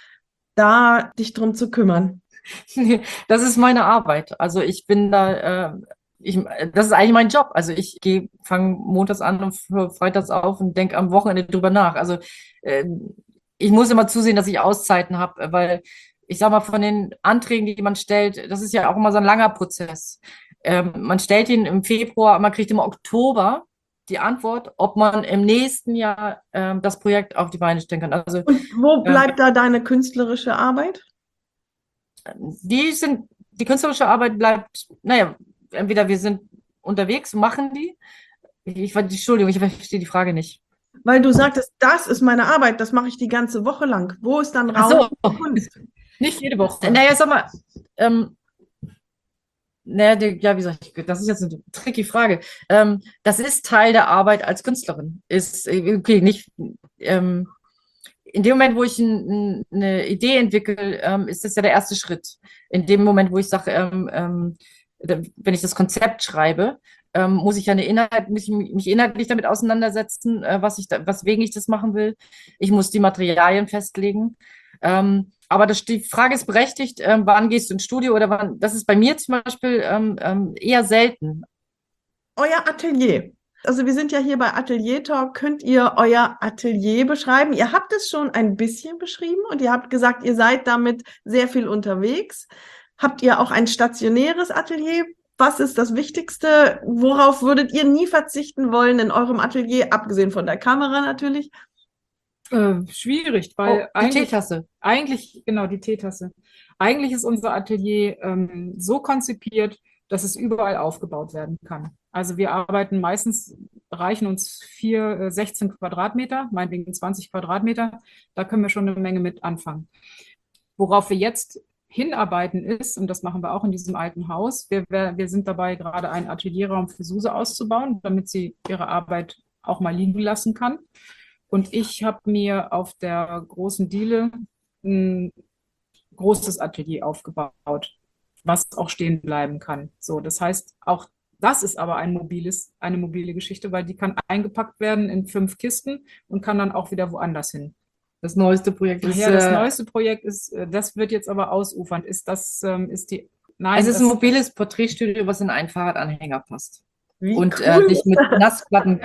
da dich drum zu kümmern?
Das ist meine Arbeit. Also ich bin da, das ist eigentlich mein Job. Also ich fange montags an und höre freitags auf und denke am Wochenende drüber nach. Also ich muss immer zusehen, dass ich Auszeiten habe, weil ich sage mal, von den Anträgen, die man stellt, das ist ja auch immer so ein langer Prozess. Man stellt ihn im Februar, man kriegt im Oktober die Antwort, ob man im nächsten Jahr das Projekt auf die Beine stellen kann. Also,
und wo bleibt da deine künstlerische Arbeit?
Die künstlerische Arbeit bleibt, naja, entweder wir sind unterwegs, machen die. Entschuldigung, ich verstehe die Frage nicht.
Weil du sagtest, das ist meine Arbeit, das mache ich die ganze Woche lang. Wo ist dann Raum für Kunst?
Nicht jede Woche. Naja, sag mal, ja, wie sag ich, das ist jetzt eine tricky Frage. Das ist Teil der Arbeit als Künstlerin. Okay, nicht, in dem Moment, wo ich eine Idee entwickle, ist das ja der erste Schritt. In dem Moment, wo ich sage, wenn ich das Konzept schreibe, muss ich ja mich inhaltlich damit auseinandersetzen, weswegen ich das machen will. Ich muss die Materialien festlegen. Aber die Frage ist berechtigt, wann gehst du ins Studio oder wann, das ist bei mir zum Beispiel eher selten.
Euer Atelier. Also wir sind ja hier bei Atelier Talk. Könnt ihr euer Atelier beschreiben? Ihr habt es schon ein bisschen beschrieben und ihr habt gesagt, ihr seid damit sehr viel unterwegs. Habt ihr auch ein stationäres Atelier? Was ist das Wichtigste? Worauf würdet ihr nie verzichten wollen in eurem Atelier, abgesehen von der Kamera natürlich?
Schwierig, weil
die Teetasse.
Genau, die Teetasse. Eigentlich ist unser Atelier so konzipiert, dass es überall aufgebaut werden kann. Also wir arbeiten meistens, reichen uns 16 Quadratmeter, meinetwegen 20 Quadratmeter. Da können wir schon eine Menge mit anfangen. Worauf wir jetzt hinarbeiten ist, und das machen wir auch in diesem alten Haus, wir sind dabei, gerade einen Atelierraum für Suse auszubauen, damit sie ihre Arbeit auch mal liegen lassen kann. Und ich habe mir auf der großen Diele ein großes Atelier aufgebaut, was auch stehen bleiben kann. So, das heißt, auch Das ist aber eine mobile Geschichte, weil die kann eingepackt werden in 5 Kisten und kann dann auch wieder woanders hin.
Das neueste Projekt ist.
Ja, das neueste Projekt ist, das wird jetzt aber ausufernd. Nein,
Es ist ein mobiles Porträtstudio, was in einen Fahrradanhänger passt.
Wie
Und
cool.
nicht mit Nassplatten.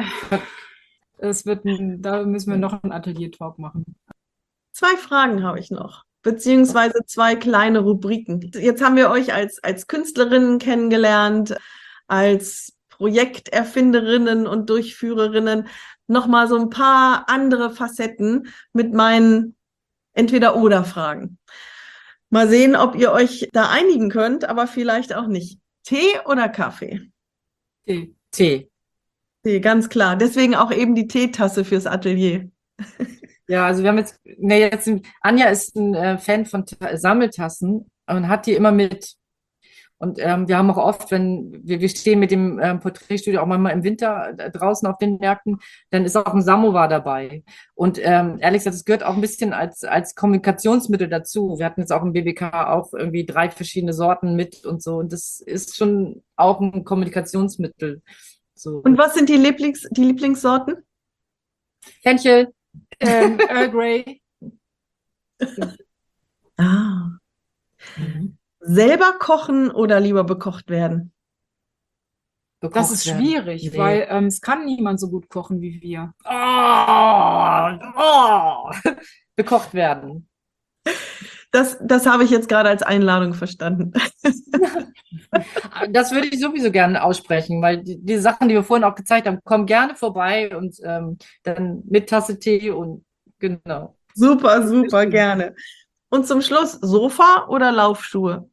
Da müssen wir noch einen Atelier-Talk machen.
2 Fragen habe ich noch, beziehungsweise 2 kleine Rubriken. Jetzt haben wir euch als Künstlerinnen kennengelernt, als Projekterfinderinnen und Durchführerinnen, nochmal so ein paar andere Facetten mit meinen Entweder-oder-Fragen. Mal sehen, ob ihr euch da einigen könnt, aber vielleicht auch nicht. Tee oder Kaffee?
Tee.
Tee, ganz klar. Deswegen auch eben die Teetasse fürs Atelier.
Ja, also wir haben Anja ist ein Fan von Sammeltassen und hat die immer mit. Und wir haben auch oft, wenn wir stehen mit dem Porträtstudio auch manchmal im Winter draußen auf den Märkten, dann ist auch ein Samovar dabei. Und ehrlich gesagt, es gehört auch ein bisschen als Kommunikationsmittel dazu. Wir hatten jetzt auch im BBK auch irgendwie 3 verschiedene Sorten mit und so. Und das ist schon auch ein Kommunikationsmittel. So.
Und was sind die Lieblingssorten?
Fenchel.
Earl Grey.
Ah. Selber kochen oder lieber bekocht werden?
Das ist schwierig,
Nee.
weil es kann niemand so gut kochen wie wir.
Bekocht werden.
Das habe ich jetzt gerade als Einladung verstanden.
Das würde ich sowieso gerne aussprechen, weil die Sachen, die wir vorhin auch gezeigt haben, kommen gerne vorbei und dann mit Tasse Tee und genau.
Super, super, gerne. Und zum Schluss, Sofa oder Laufschuhe?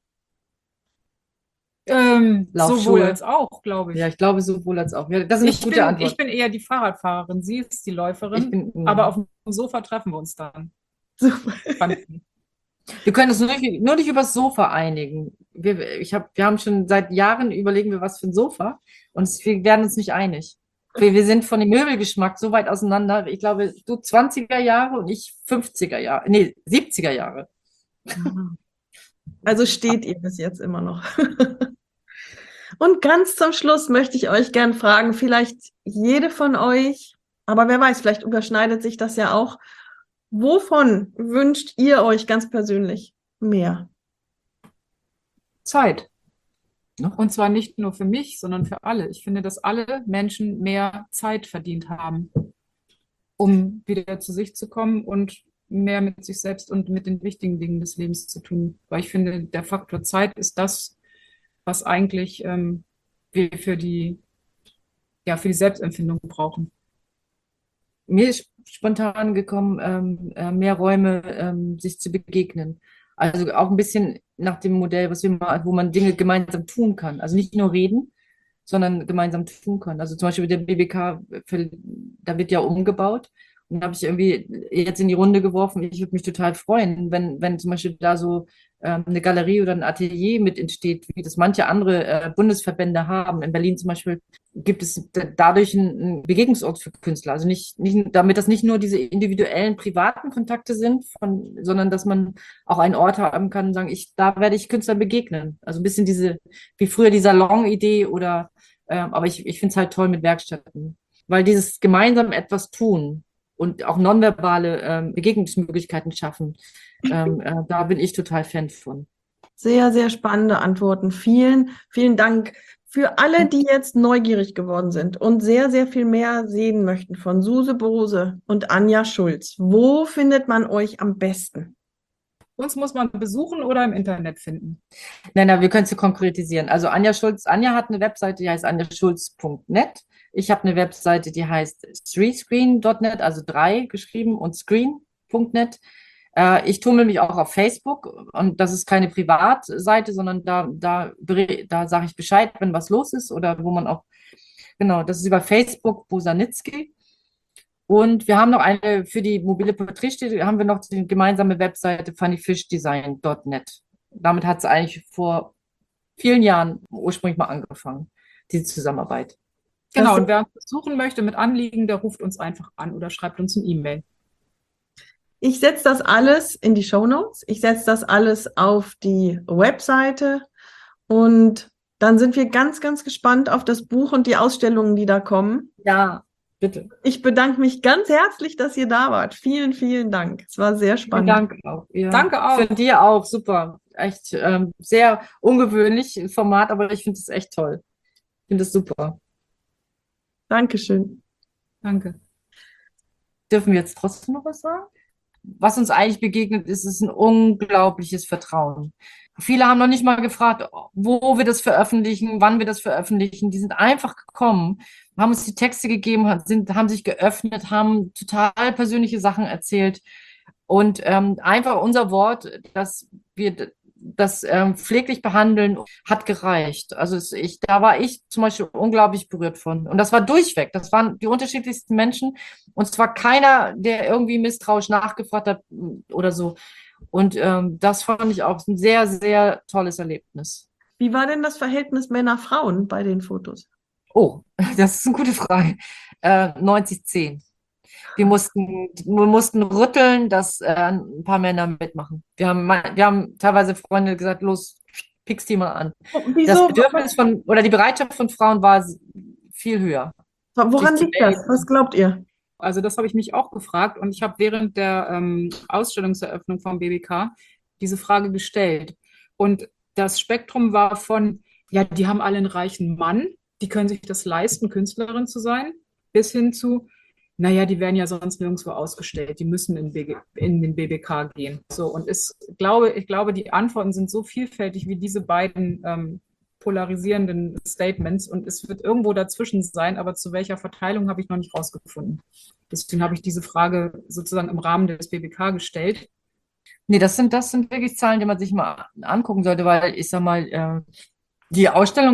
Sowohl als auch, glaube ich.
Ja, ich glaube sowohl als auch. Ja, das ist eine gute Antwort.
Ich bin eher die Fahrradfahrerin, sie ist die Läuferin, aber auf dem Sofa treffen wir uns dann.
Super.
Wir können uns nur nicht über das Sofa einigen. Wir haben schon seit Jahren überlegen wir, was für ein Sofa und wir werden uns nicht einig. Wir sind von dem Möbelgeschmack so weit auseinander. Ich glaube, du 20er Jahre und ich 50er Jahre, nee, 70er Jahre.
Also steht ihr bis jetzt immer noch. Und ganz zum Schluss möchte ich euch gern fragen, vielleicht jede von euch, aber wer weiß, vielleicht überschneidet sich das ja auch. Wovon wünscht ihr euch ganz persönlich mehr?
Zeit. Und zwar nicht nur für mich, sondern für alle. Ich finde, dass alle Menschen mehr Zeit verdient haben, um wieder zu sich zu kommen und mehr mit sich selbst und mit den wichtigen Dingen des Lebens zu tun. Weil ich finde, der Faktor Zeit ist das, was eigentlich wir für die Selbstempfindung brauchen.
Mir ist spontan gekommen, mehr Räume, sich zu begegnen. Also auch ein bisschen nach dem Modell, wo man Dinge gemeinsam tun kann. Also nicht nur reden, sondern gemeinsam tun kann. Also zum Beispiel der BBK, da wird ja umgebaut. Und da habe ich irgendwie jetzt in die Runde geworfen, ich würde mich total freuen, wenn zum Beispiel da so eine Galerie oder ein Atelier mit entsteht, wie das manche andere Bundesverbände haben. In Berlin zum Beispiel gibt es dadurch einen Begegnungsort für Künstler. Also damit das nicht nur diese individuellen, privaten Kontakte sind, sondern dass man auch einen Ort haben kann und sagen, da werde ich Künstlern begegnen. Also ein bisschen wie früher die Salon-Idee aber ich finde es halt toll mit Werkstätten. Weil dieses gemeinsam etwas tun und auch nonverbale Begegnungsmöglichkeiten schaffen, da bin ich total Fan von.
Sehr, sehr spannende Antworten. Vielen, vielen Dank für alle, die jetzt neugierig geworden sind und sehr, sehr viel mehr sehen möchten von Suse Bose und Anja Schulz. Wo findet man euch am besten?
Uns muss man besuchen oder im Internet finden.
Nein, wir können es konkretisieren. Also Anja hat eine Webseite, die heißt anjaschulz.net. Ich habe eine Webseite, die heißt streetscreen.net, also 3 geschrieben und screen.net. Ich tummel mich auch auf Facebook und das ist keine Privatseite, sondern da sage ich Bescheid, wenn was los ist oder wo man auch, genau, das ist über Facebook, Bosanitzky. Und wir haben noch für die mobile Porträtstudio, haben wir noch die gemeinsame Webseite funnyfishdesign.net. Damit hat es eigentlich vor vielen Jahren ursprünglich mal angefangen, diese Zusammenarbeit.
Genau, und wer uns besuchen möchte mit Anliegen, der ruft uns einfach an oder schreibt uns eine E-Mail.
Ich setze das alles in die Shownotes. Ich setze das alles auf die Webseite. Und Dann sind wir ganz, ganz gespannt auf das Buch und die Ausstellungen, die da kommen.
Ja, bitte.
Ich bedanke mich ganz herzlich, dass ihr da wart. Vielen, vielen Dank. Es war sehr spannend.
Danke auch. Ja.
Danke auch.
Für dir auch, super. Echt sehr ungewöhnlich Format, aber ich finde es echt toll. Ich finde es super.
Dankeschön.
Danke.
Dürfen wir jetzt trotzdem noch was sagen? Was uns eigentlich begegnet, ist ein unglaubliches Vertrauen. Viele haben noch nicht mal gefragt, wo wir das veröffentlichen, wann wir das veröffentlichen. Die sind einfach gekommen, haben uns die Texte gegeben, haben sich geöffnet, haben total persönliche Sachen erzählt. Und einfach unser Wort, dass wir das pfleglich behandeln, hat gereicht. Also da war ich zum Beispiel unglaublich berührt von. Und das war durchweg. Das waren die unterschiedlichsten Menschen. Und es war keiner, der irgendwie misstrauisch nachgefragt hat oder so. Und das fand ich auch ein sehr, sehr tolles Erlebnis.
Wie war denn das Verhältnis Männer-Frauen bei den Fotos?
Oh, das ist eine gute Frage. 90-10. Wir mussten rütteln, dass ein paar Männer mitmachen. Wir haben teilweise Freunde gesagt, los, pickst die mal an.
Wieso?
Das Bedürfnis oder die Bereitschaft von Frauen war viel höher.
Woran liegt das? Was glaubt ihr?
Also das habe ich mich auch gefragt und ich habe während der Ausstellungseröffnung vom BBK diese Frage gestellt. Und das Spektrum war von, ja, die haben alle einen reichen Mann, die können sich das leisten, Künstlerin zu sein, bis hin zu, naja, die werden ja sonst nirgendwo ausgestellt, die müssen in den BBK gehen. So, und ich glaube, die Antworten sind so vielfältig wie diese beiden polarisierenden Statements und es wird irgendwo dazwischen sein, aber zu welcher Verteilung habe ich noch nicht rausgefunden. Deswegen habe ich diese Frage sozusagen im Rahmen des BBK gestellt.
Nee, das sind wirklich Zahlen, die man sich mal angucken sollte, weil ich sag mal, die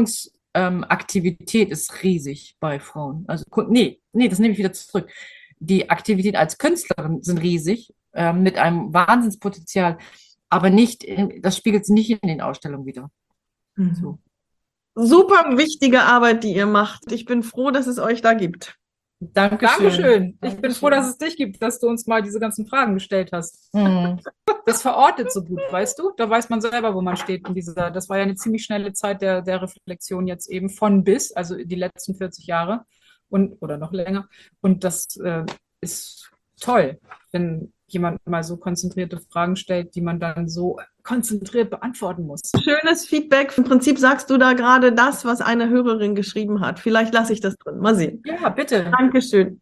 Ausstellungsaktivität ist riesig bei Frauen. Also, nee, das nehme ich wieder zurück. Die Aktivität als Künstlerin sind riesig, mit einem Wahnsinnspotenzial, aber das spiegelt sich nicht in den Ausstellungen wieder.
Mhm.
So.
Super wichtige Arbeit, die ihr macht. Ich bin froh, dass es euch da gibt.
Dankeschön. Ich bin froh, dass es dich gibt, dass du uns mal diese ganzen Fragen gestellt hast.
Mhm.
Das verortet so gut, weißt du? Da weiß man selber, wo man steht. Das war ja eine ziemlich schnelle Zeit der Reflexion jetzt eben von bis, also die letzten 40 Jahre oder noch länger. Und das ist toll, wenn jemand mal so konzentrierte Fragen stellt, die man dann so konzentriert beantworten muss.
Schönes Feedback. Im Prinzip sagst du da gerade das, was eine Hörerin geschrieben hat. Vielleicht lasse ich das drin. Mal sehen.
Ja, bitte.
Dankeschön.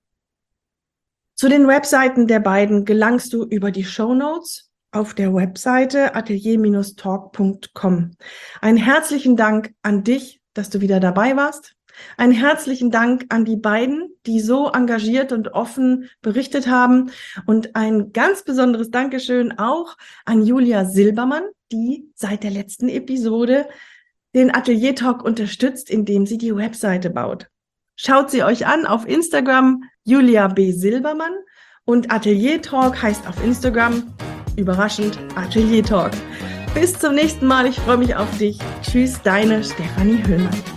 Zu den Webseiten der beiden gelangst du über die Shownotes auf der Webseite atelier-talk.com. Einen herzlichen Dank an dich, dass du wieder dabei warst. Einen herzlichen Dank an die beiden, die so engagiert und offen berichtet haben. Und ein ganz besonderes Dankeschön auch an Julia Silbermann, die seit der letzten Episode den Atelier Talk unterstützt, indem sie die Webseite baut. Schaut sie euch an auf Instagram, Julia B. Silbermann, und Atelier Talk heißt auf Instagram, überraschend, Atelier Talk. Bis zum nächsten Mal, ich freue mich auf dich. Tschüss, deine Stefanie Höhlmann.